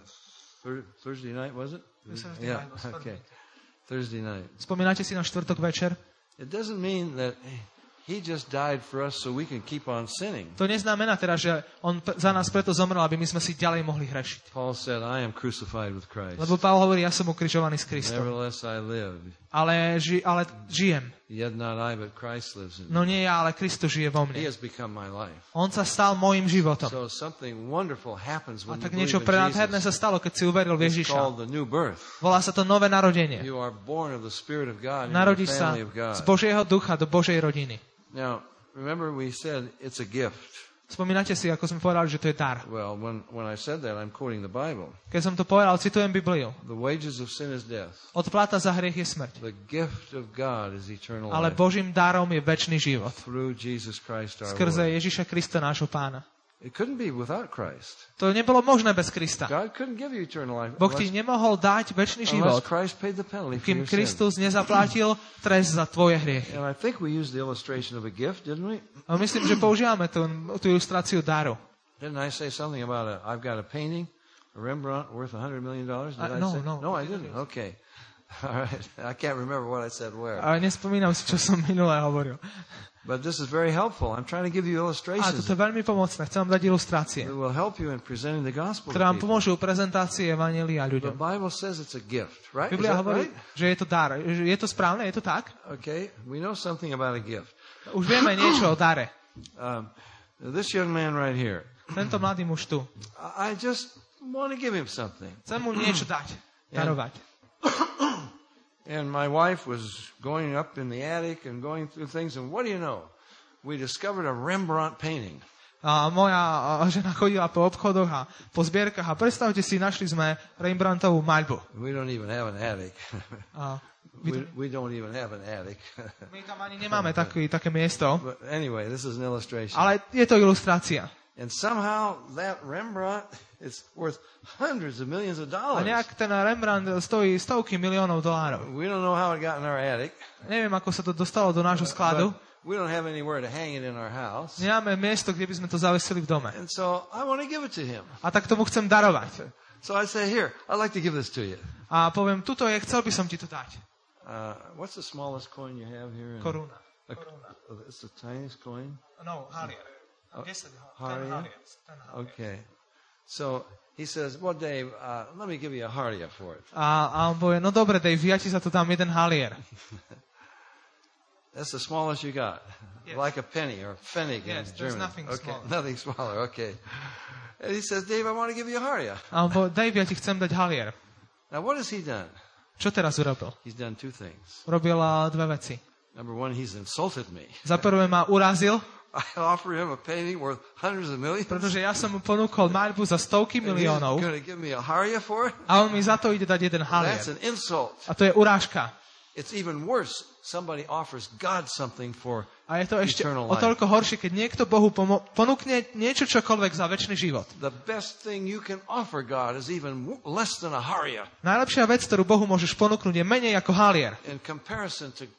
Thursday night, was it? Thursday night was okay. Thursday night. Spomínate si na štvrtok večer? It doesn't mean that he just died for us so we can keep on sinning. To neznamená teda, že on za nás preto zomrel, aby my sme si ďalej mohli hrešiť. Paul said, I am crucified with Christ. Lebo Pavol hovorí, ja som ukrižovaný s Kristom. Nevertheless I live. Ale žijem. Yet not I, but Christ lives in me. No nie ja, ale Kristus žije vo He mne. has become my life. On sa stal môjim životom. So something wonderful happens A when you tak believe niečo in prenádherné Jesus. sa stalo, keď si uveril v It's Ježiša. called the new birth. Volá sa to nové narodenie. You are born of the Spirit of God in the Narodíš sa family of God. z Božieho ducha do Božej rodiny. Now, remember we said it's a gift. Spomínate si, ako sme povedali, že to je dar. Well, when I said that, I'm quoting the Bible. Keď som to povedal, citujem Bibliu. The wages of sin is death. Odplata za hriech je smrť. The gift of God is eternal Ale life Božím darom je večný život. through Jesus Christ our Skrze Lord. Ježiša Krista, nášho pána. It couldn't be without Christ. To nebolo možné bez Krista. God couldn't give you eternal life Boh ti nemohol dať večný unless život, Christ paid the penalty for kým your sin. Kristus nezaplatil trest za tvoje hriechy. And I think we used the illustration of a gift, didn't we? A myslím, že používame tú ilustráciu daru. Didn't I say something about I've got a painting A Rembrandt worth $100 million? Did I No, say? no. No, I didn't. Okay. All right. I can't remember what I said where. Ale nespomínam si, čo som minulé hovoril. But this is very helpful. I'm trying to give you A illustrations toto je veľmi pomocné. Chcem vám dať ilustrácie, that will help you in presenting the gospel to ktoré vám people. pomôžu prezentácii evanjelia The ľuďom. Bible says it's a gift, right? Is Biblia that hovorí, right? že je to dar. Je to správne? Je to tak? Okay. We know something about a gift. Už vieme niečo o dare. This young man right here, Tento mladý muž tu. I just want to give him something. Chcem mu niečo dať, darovať. And my wife was going up in the attic and going through things, and what do you know? We discovered a Rembrandt painting. A moja žena chodila po obchodoch a po zbierkach a predstavte si, našli sme Rembrandtovú maľbu. We don't even have an attic. A We don't even have an attic. my tam ani nemáme také miesto, But anyway, this is an illustration. ale je to ilustrácia. And somehow that Rembrandt is worth hundreds of millions of A dollars. nejak ten Rembrandt stojí stovky miliónov dolárov. We don't know how it got in our attic. Neviem, ako sa to dostalo do nášho skladu. But we don't have anywhere to hang it in our house. Nemáme miesto, kde by sme to zavesili v dome. And so I want to give it to him. A tak tomu chcem darovať. So I say, here, I'd like to give this to you. A poviem, tuto je, chcel by som ti to dať. What's the smallest coin you have here? Koruna. It's the tiniest coin? No, halier. 10 Haria? Okay. So he says, well, Dave, let me give you a haria for it. A on povie, no dobre, Dave, ja ti za to dám jeden halier. That's the smallest you got. Yes. Like a penny or pfennig in Yes, there's German. nothing okay. smaller. Nothing smaller. Okay. And he says, Dave, I want to give you a haria. A on povie, Dave, ja ti chcem dať halier. Now, what has he done? Čo teraz urobil? He's done two things. Urobil dve veci. Number one, he's insulted me. Za prvé ma urazil, I offer him a painting worth hundreds of millions. pretože ja som mu ponúkol maľbu za stovky And he's miliónov going to give me a haria for it? a on mi za to ide dať jeden halier. That's an insult. A to je urážka. It's even worse. Somebody offers God something for A je to ešte eternal o life. toľko horšie, keď niekto Bohu ponúkne niečo čokoľvek za večný život. The best thing you can offer God is even less than a haria Najlepšia vec, ktorú Bohu môžeš ponúknuť, je menej ako halier. in comparison to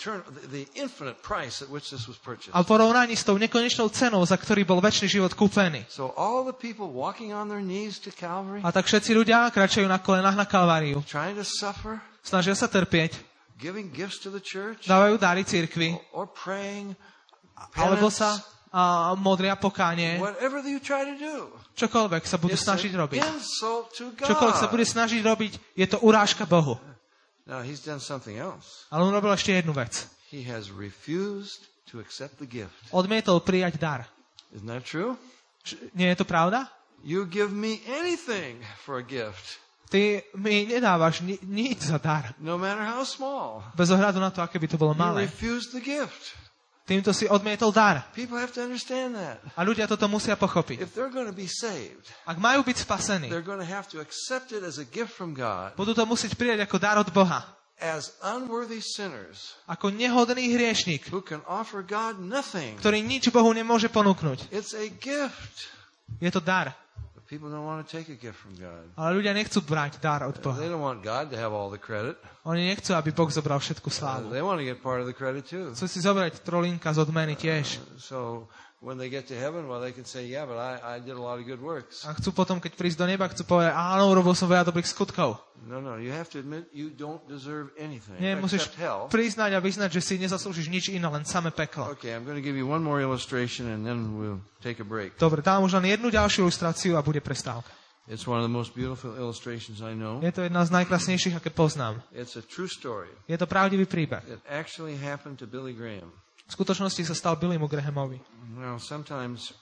the infinite price at which this was purchased. A v porovnaní s tou nekonečnou cenou, za ktorý bol večný život kúpený. So all the people walking on their knees to Calvary, A tak všetci ľudia kráčajú na kolenách na Kalváriu. trying to suffer, Snažia sa trpieť, giving gifts to the church, dávajú dary cirkvi, or praying, alebo penance, sa modlia pokánie. whatever you try to do. Čokoľvek sa budú It's snažiť an robiť. insult to Čokoľvek sa bude God. snažiť robiť, je to urážka Bohu. Now he's done something else. Ale on robil ešte jednu vec. He has refused to accept the gift. Odmietol prijať dar. Isn't that true? Nie je to pravda? You give me anything for a gift, Ty mi nedávaš nič za dar. no matter how small. Bez ohľadu na to, aké by to bolo You malé. refuse the gift. Týmto si odmietol dar. People have to understand that. A ľudia toto musia pochopiť. If they're going to be saved, Ak majú byť spasení, they're going to have to accept it as a gift from God budú to musieť prijať ako dar od Boha. as unworthy sinners Ako nehodný hriešnik, who can offer God nothing. ktorý nič Bohu nemôže ponúknuť. It's a gift. Je to dar. But people don't want to take a gift from God. Ale ľudia nechcú brať dar od They Boha. don't want God to have all the credit. Oni nechcú, aby Boh zobral všetku slávu. They want to get part of the credit too. Chcú si zobrať trolínka z odmeny tiež. So when they get to heaven, well, they can say, yeah, but I did a lot of good works. A chcú potom, keď prísť do neba, chcú povedať, áno, urobil som veľa dobrých skutkov. No, you have to admit you don't deserve anything Nie, musíš except hell. priznať a vyznať, že si nezaslúžiš nič iné, len samé peklo. Okay, I'm going to give you one more illustration and then we'll take a break. Dobre, dám už len jednu ďalšiu ilustráciu a bude prestávka. It's one of the most beautiful illustrations I know. Je to jedna z najkrásnejších, aké poznám. It's a true story. Je to pravdivý príbeh. It actually happened to Billy Graham. V skutočnosti sa stal Billymu Grahamovi. Now, sometimes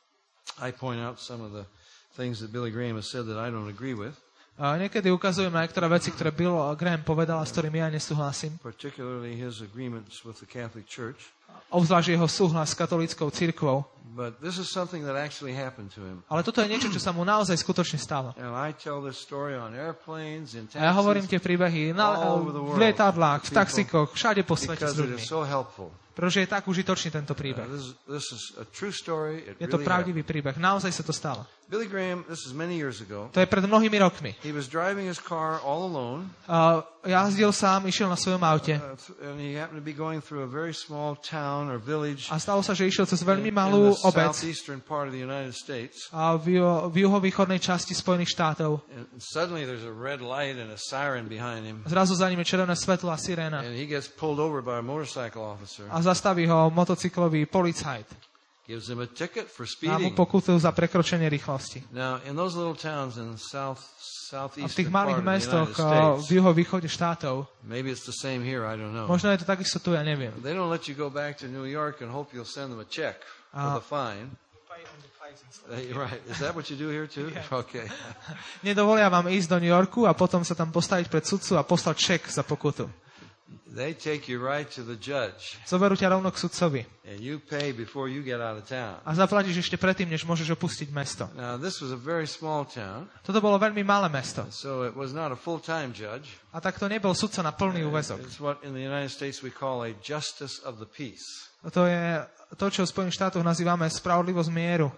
I point out some of the things that Billy Graham has said that I don't agree with, A niekedy ukazujem na niektoré veci, ktoré Bill Graham povedal a s ktorými ja nesúhlasím. particularly his agreements with the Catholic Church. Obzvlášť jeho súhlas s katolíckou cirkvou. But this is something that actually happened to him. Ale toto je niečo, čo sa mu naozaj skutočne stalo. And I tell this story on airplanes, in A ja hovorím taxis, tie príbehy all over the world v lietadlách, v to people, taxíkoch, všade po svete s because it ľuďmi. is so helpful. Pretože je tak užitočný tento príbeh. This is a true story. It Je to really happened. pravdivý príbeh. Naozaj sa to stalo. Billy Graham, this is many years ago. To je pred mnohými rokmi. He was driving his car all alone, Jazdil sám, išiel na svojom aute and he happened to be going through a very small town or village A stalo sa, že išiel cez veľmi in malú the obec southeastern part of the United States. a v juhovýchodnej časti Spojených štátov. And suddenly there's a red light and a siren behind him. Zrazu za ním je červené svetlo a siréna. And he gets pulled over by a motorcycle officer. A zastaví ho motocyklový policajt. Gives him a ticket for Dá mu speeding. pokutu za prekročenie rýchlosti. Now, in those little towns in the A v tých southeastern part malých of the mestoch United States, v juhovýchode štátov, maybe it's the same here, I don't know. možno je to takisto tu, ja neviem. They don't let you go back to New York and hope you'll send them a check for the fine. Right. Is that what you do here too? Yeah. Okay. Nedovolia vám ísť do New Yorku a potom sa tam postaviť pred sudcu a poslať ček za pokutu. They take you right to the judge, Zoberú ťa rovno k sudcovi and you pay before you get out of town. a zaplatíš ešte predtým, než môžeš opustiť mesto. Now, this was a very small town, Toto bolo veľmi malé mesto. so it was not a full-time judge. A tak to nebol sudca na plný úväzok. It's what in the United States we call a justice of the peace. To je to, čo v Spojených štátoch nazývame spravodlivosť mieru.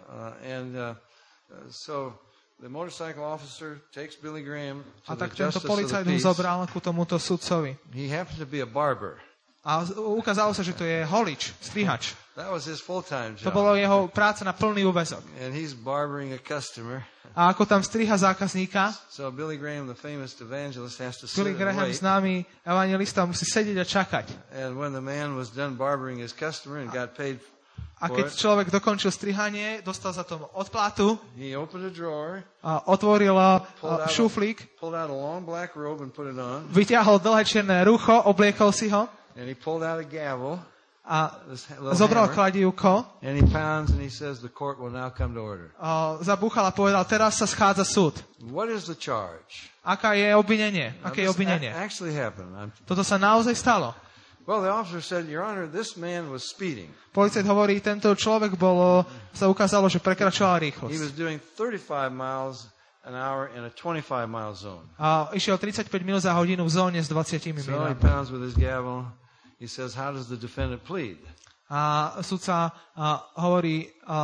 So the motorcycle officer takes Billy Graham A to the tak tento justice of the policajt ho peace. zobral ku tomuto sudcovi. He happened to be a barber. A ukázalo sa, že to je holič, strihač. That was his full-time To job. bolo jeho práca na plný úväzok. And he's barbering a customer. A ako tam striha zákazníka, So Billy Graham, the famous evangelist, has to sit Billy and Graham, wait. známy evangelista, musí sedieť a čakať. And when the man was done barbering his customer and got paid A for keď it, človek dokončil strihanie, dostal za to odplatu, he opened a drawer, a otvoril šuflík, pulled out a long black robe and put it on, vyťahol dlhé čierne rucho, obliekol si ho and he pulled out a gavel, a this little zobral hammer, kladívko, and he pounds and he says, the court will now come to order. zabúchal a povedal, teraz sa schádza súd. What is the charge? Aká je obvinenie? Now, Aké je this obvinenie? actually happened. Toto sa naozaj stalo. Well, the officer said, Your Honor, this man was speeding. Policajt hovorí, tento človek sa ukázalo, že prekračoval He rýchlosť. was doing 35 miles an hour in a 25-mile zone. A išiel 35 mil za hodinu v zóne s 20 So he milami. pounds with his gavel. He says, how does the defendant plead? A sudca hovorí,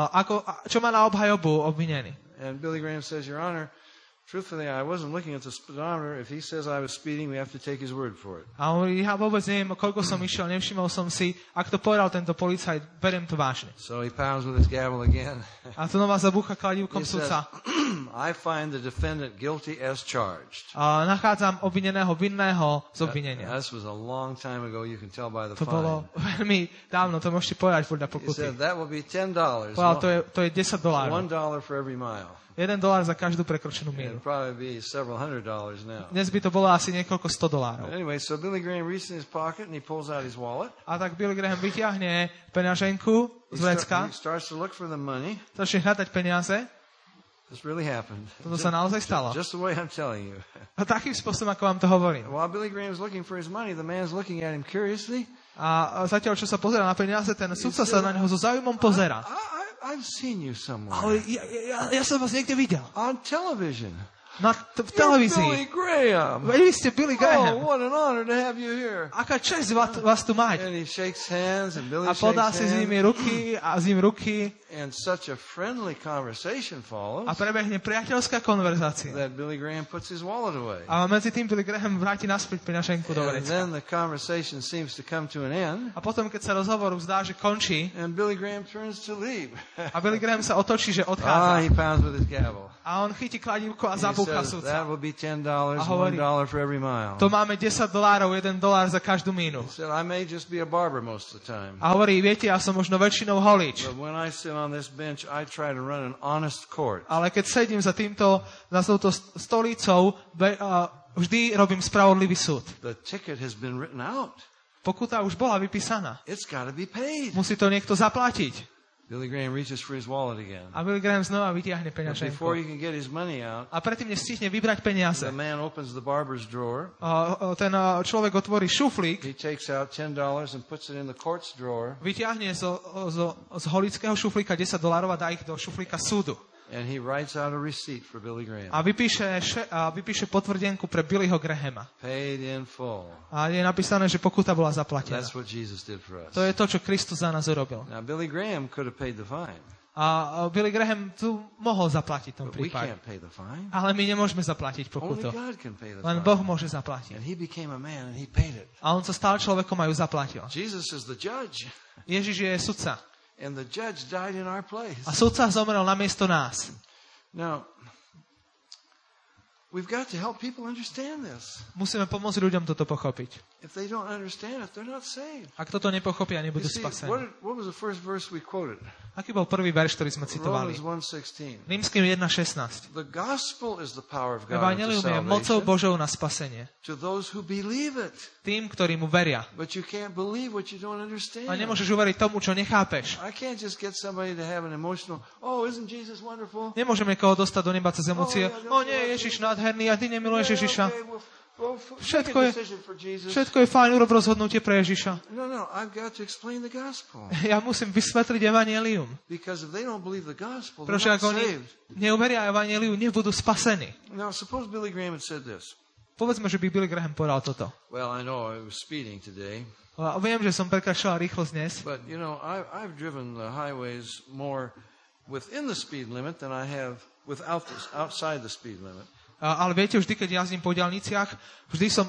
čo má na obhajobu obvinený. And Billy Graham says, Your Honor, truthfully, I wasn't looking at the speedometer. If he says I was speeding, we have to take his word for it. A hovorí, ja vôbec neviem, koľko som išiel, nevšimol som si, ak to povedal tento policajt, beriem to vážne. So he pounds with his gavel again. A tu nová zabúcha kladívkom He says, sudca. I find the defendant guilty as charged. A nachádzam obvineného vinného z obvinenia. This was a long time ago. You can tell by the To bolo fine. veľmi dávno, to môžete povedať podľa He pokuty. said that will be $10. Povedal, to je $10. $1 for every mile. $1 za každú prekročenú míľu. It'd probably be several $100s now. Dnes by to bolo asi niekoľko $100. Anyway, so Billy Graham reaches in his pocket and he pulls out his wallet. A tak Billy Graham vyťahne peňaženku z vrecka, He starts to look for the money. začne hľadať peniaze. This really happened. Toto sa naozaj stalo. Just the way I'm telling you. A takým spôsobom, ako vám to hovorím. While Billy Graham's looking for his money, the man's looking at him curiously. A zatiaľ, čo sa pozerá na peniaze, ten sudca sa na neho so záujmom pozerá. I've seen you A somewhere. hovorí, ja som vás niekde videl. On television. V You're Billy televízii. Graham. Veď vy ste Billy Oh, Graham. what an honor to have you here. Aká česť vás tu mať. And he shakes hands, and Billy A podá si shakes s hands. nimi ruky a s ním ruky And such a friendly conversation follows a prebehne priateľská konverzácia. that Billy Graham puts his wallet away. A medzi tým Billy Graham vráti naspäť peňaženku do And vrecka. then the conversation seems to come to an end. A potom, keď sa rozhovor zdá, že končí, And Billy Graham turns to leave. a Billy Graham sa otočí, že He odchádza. pounds with his gavel. A on chytí kladívko a He zabúcha says, sudca. that will be $10, A hovorí, $1 for every mile. To máme $10, $1 za každú mínu. He said, I may just be a barber most of the time. A hovorí, viete, ja som možno väčšinou holič. But when I sit on this bench, I try to run an honest court. Ale keď sedím za touto stolicou, vždy robím spravodlivý súd. The ticket has been written out. Pokuta už bola vypísaná. It's got to be paid. Musí to niekto zaplatiť. Billy Graham reaches for his wallet again. A Billy Graham znova vytiahne But before he peňaženku. can get his money out, A predtým, než stihne vybrať peniaze, the man opens the barber's drawer. ten človek otvorí šuflík, He takes out $10 and puts it in the court's drawer. vyťahne z holického šuflíka $10 a dá ich do šuflíka súdu. And he writes out a receipt for Billy Graham. A vypíše potvrdenku pre Billyho Grahama. Paid in full. A je napísané, že pokuta bola zaplatená. That's what Jesus did for us. To je to, čo Kristus za nás urobil. Now, Billy Graham could have paid the fine. A Billy Graham tu mohol zaplatiť tom But we prípade. can't pay the fine. Ale my nemôžeme zaplatiť Only pokutu. God can pay the Len fine. Boh môže zaplatiť. And he became a man and he paid it. A on sa stal človekom a ju zaplatil. Jesus is the judge. Ježiš je sudca. And the judge died in our place. A sudca zomrel namiesto nás. Now, we've got to help people understand this. Musíme pomôcť ľuďom toto pochopiť. If they don't understand it, they're not saved. Ak toto nepochopia, You nebudú see, spasení. what was the first verse we quoted? Aký bol prvý verš, ktorý sme citovali? Romans 1:16. Rímskym 1.16. The gospel is the power of God unto Evangelium je mocou salvation Božou na spasenie. to those who believe it. Tým, ktorí mu veria. But you can't believe what you don't understand. A nemôžeš uveriť tomu, čo nechápeš. I can't just get somebody to have an emotional, oh, isn't Jesus wonderful? Nemôžem niekoho dostať do neba cez emócie. O nie, Ježiš nádherný, a ty nemiluješ Ježiša. Všetko je- Všetko je fajn, urob rozhodnutie pre Ježiša. No, I've got to explain the gospel. Ja musím vysvetliť evanjelium. Because if they don't believe the gospel, they're Pretože not ak oni saved. neuveria evanjeliu, nebudú spasení. Now, suppose Billy Graham had said this. Povedzme, že by Billy Graham povedal toto. Well, I know I was speeding today, A viem, že som prekračoval rýchlosť dnes, but, you know, I've driven the highways more within the speed limit than I have outside the speed limit. ale viete, vždy, keď jazdím po diaľniciach, vždy som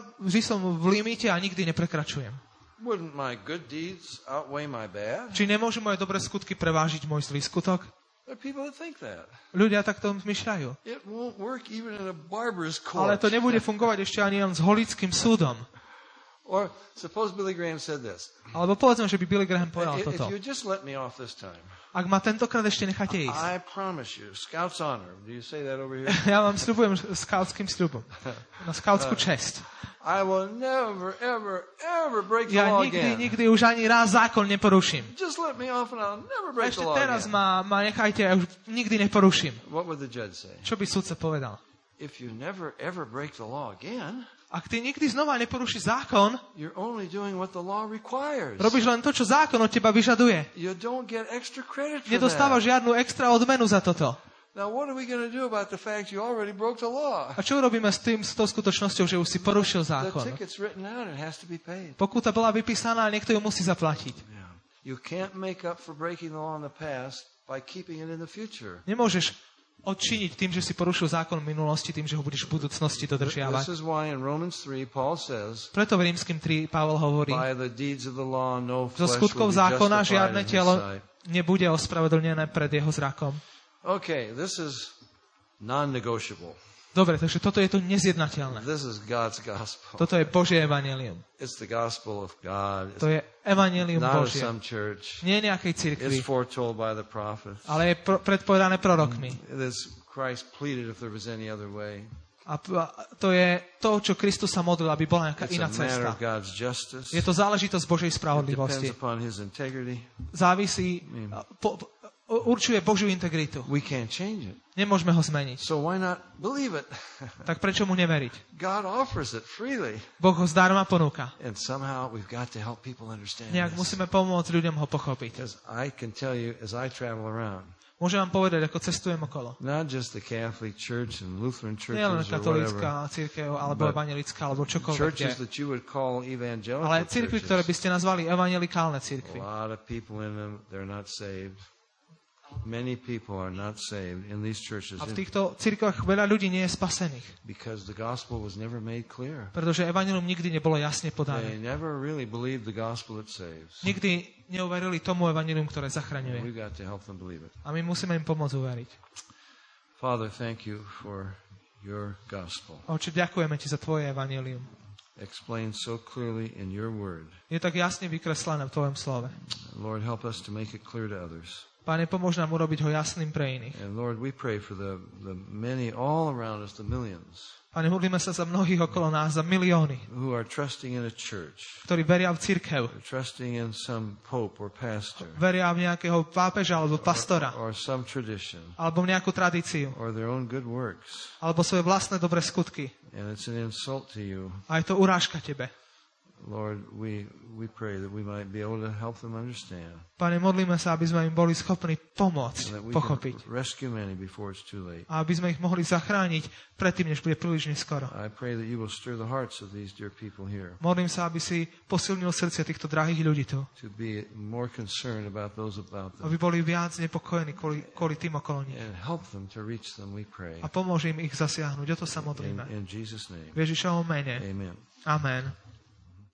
v limite a nikdy neprekračujem. Wouldn't my good deeds outweigh my bad? Či nemôžu moje dobré skutky prevážiť môj zlý skutok? There are people that think that. Ľudia takto zmyšľajú. It won't work even in a barber's Ale court. to nebude fungovať ešte ani len s holickým súdom. Or suppose Billy Graham said this. Alebo povedzme, že by Billy Graham povedal If toto. you just let me off this time, Ak ma tentokrát ešte necháte ísť, I promise you, Scout's honor. Do you say that over here? ja vám sľubujem skautským sľubom. Na skautskú česť. I will never, ever break the Ja law again. nikdy už ani raz zákon neporuším. Just let me off and I'll never break Ešte the law teraz again. ma nechajte a už nikdy neporuším. What would the judge say? Čo by sudca povedal? If you never, ever break the law again, Ak ty nikdy znova neporušíš zákon, you're only doing what the law requires. robíš len to, čo zákon od teba vyžaduje. You don't get extra credit for Nedostávaš that. žiadnu extra odmenu za toto. Now, what are we going to do about the fact you already broke the law? A čo urobíme s tou skutočnosťou, že už si porušil The zákon? ticket's written out. It has to be paid. Pokuta bola vypísaná a niekto ju musí zaplatiť. Yeah. You can't make up for breaking the law in the past by keeping it in the future. Nemôžeš odčiniť tým, že si porušil zákon v minulosti, tým, že ho budeš v budúcnosti dodržiavať. This is why in Romans 3, Paul says, Preto v Rímskym 3 Pavol hovorí, by the deeds of the law, no zo flesh will skutkov be zákona justified žiadne in his telo sight. nebude ospravedlnené pred jeho zrakom. Okay, this is non-negotiable. Dobre, takže toto je to nezjednateľné. This is God's gospel. Toto je Božie evanjelium. It's the gospel of God. To je evanjelium Not of Božie. some church. Nie nejakej It's cirkvi, foretold by the prophets. ale je predpovedané prorokmi. This Christ pleaded if there was any other way. A to je to, čo Kristus sa modlil, aby bola nejaká It's iná a matter cesta. of God's justice. Je to záležitosť Božej It depends spravodlivosti. upon His integrity. Závisí, určuje Božiu integritu. We can't change it. Nemôžeme ho zmeniť. So why not believe it? Tak prečo mu neveriť? God offers it freely. Boh ho zdarma ponúka. And somehow we've got to help people understand Nejak this. musíme pomôcť ľuďom ho pochopiť. Because I can tell you, as I travel around, Môžem vám povedať, ako cestujem okolo. not just the Catholic Church and Lutheran Nie len churches or whatever, katolícka církev, alebo But evangelická, alebo čokoľvek. churches je. that you would call evangelical Ale církvy, ktoré by churches. ste nazvali evangelikálne A církvy. lot of people in them, they're not saved. Many people are not saved in these churches A v týchto církvách veľa ľudí nie je spasených. because the gospel was never made clear. Pretože evanjelium nikdy nebolo jasne They podané. never really believed the gospel that saves. Nikdy neuverili tomu evanjelium, ktoré zachraňuje. We've got to help them believe it. A my musíme im pomôcť uveriť. Father, thank you for your gospel. Oče, ďakujeme ti za tvoje evanjelium. Explained so clearly in your word. Je tak jasne vykreslené v tvojom slove. Lord, help us to make it clear to others. Pane, pomôž nám urobiť ho jasným pre iných. And Lord, we pray for the many all around us, the millions, Pane, modlíme sa za mnohých okolo nás, za milióny, who are trusting in a church, ktorí veria v cirkev, trusting in some pope or pastor, veria v nejakého pápeža alebo pastora, or some tradition, alebo v nejakú tradíciu, or their own good works. alebo svoje vlastné dobré skutky. And it's an insult to you. A je to urážka tebe. Lord, we pray that we might be able to help them understand. Pane, modlíme sa, aby sme im boli schopní And pomôcť, that we pochopiť. can rescue many before it's too late. A aby sme ich mohli zachrániť predtým, než bude príliš neskoro. I pray that you will stir the hearts of these dear people here Modlím sa, aby si posilnil srdcia týchto drahých ľudí tu. to be more concerned about those about them. Aby boli viac nepokojení kvôli tým okolo nich. And help them to reach them, we pray. A pomôže im ich zasiahnuť. O to sa modlíme. In Jesus' name. V Ježišovom mene. Amen. Amen.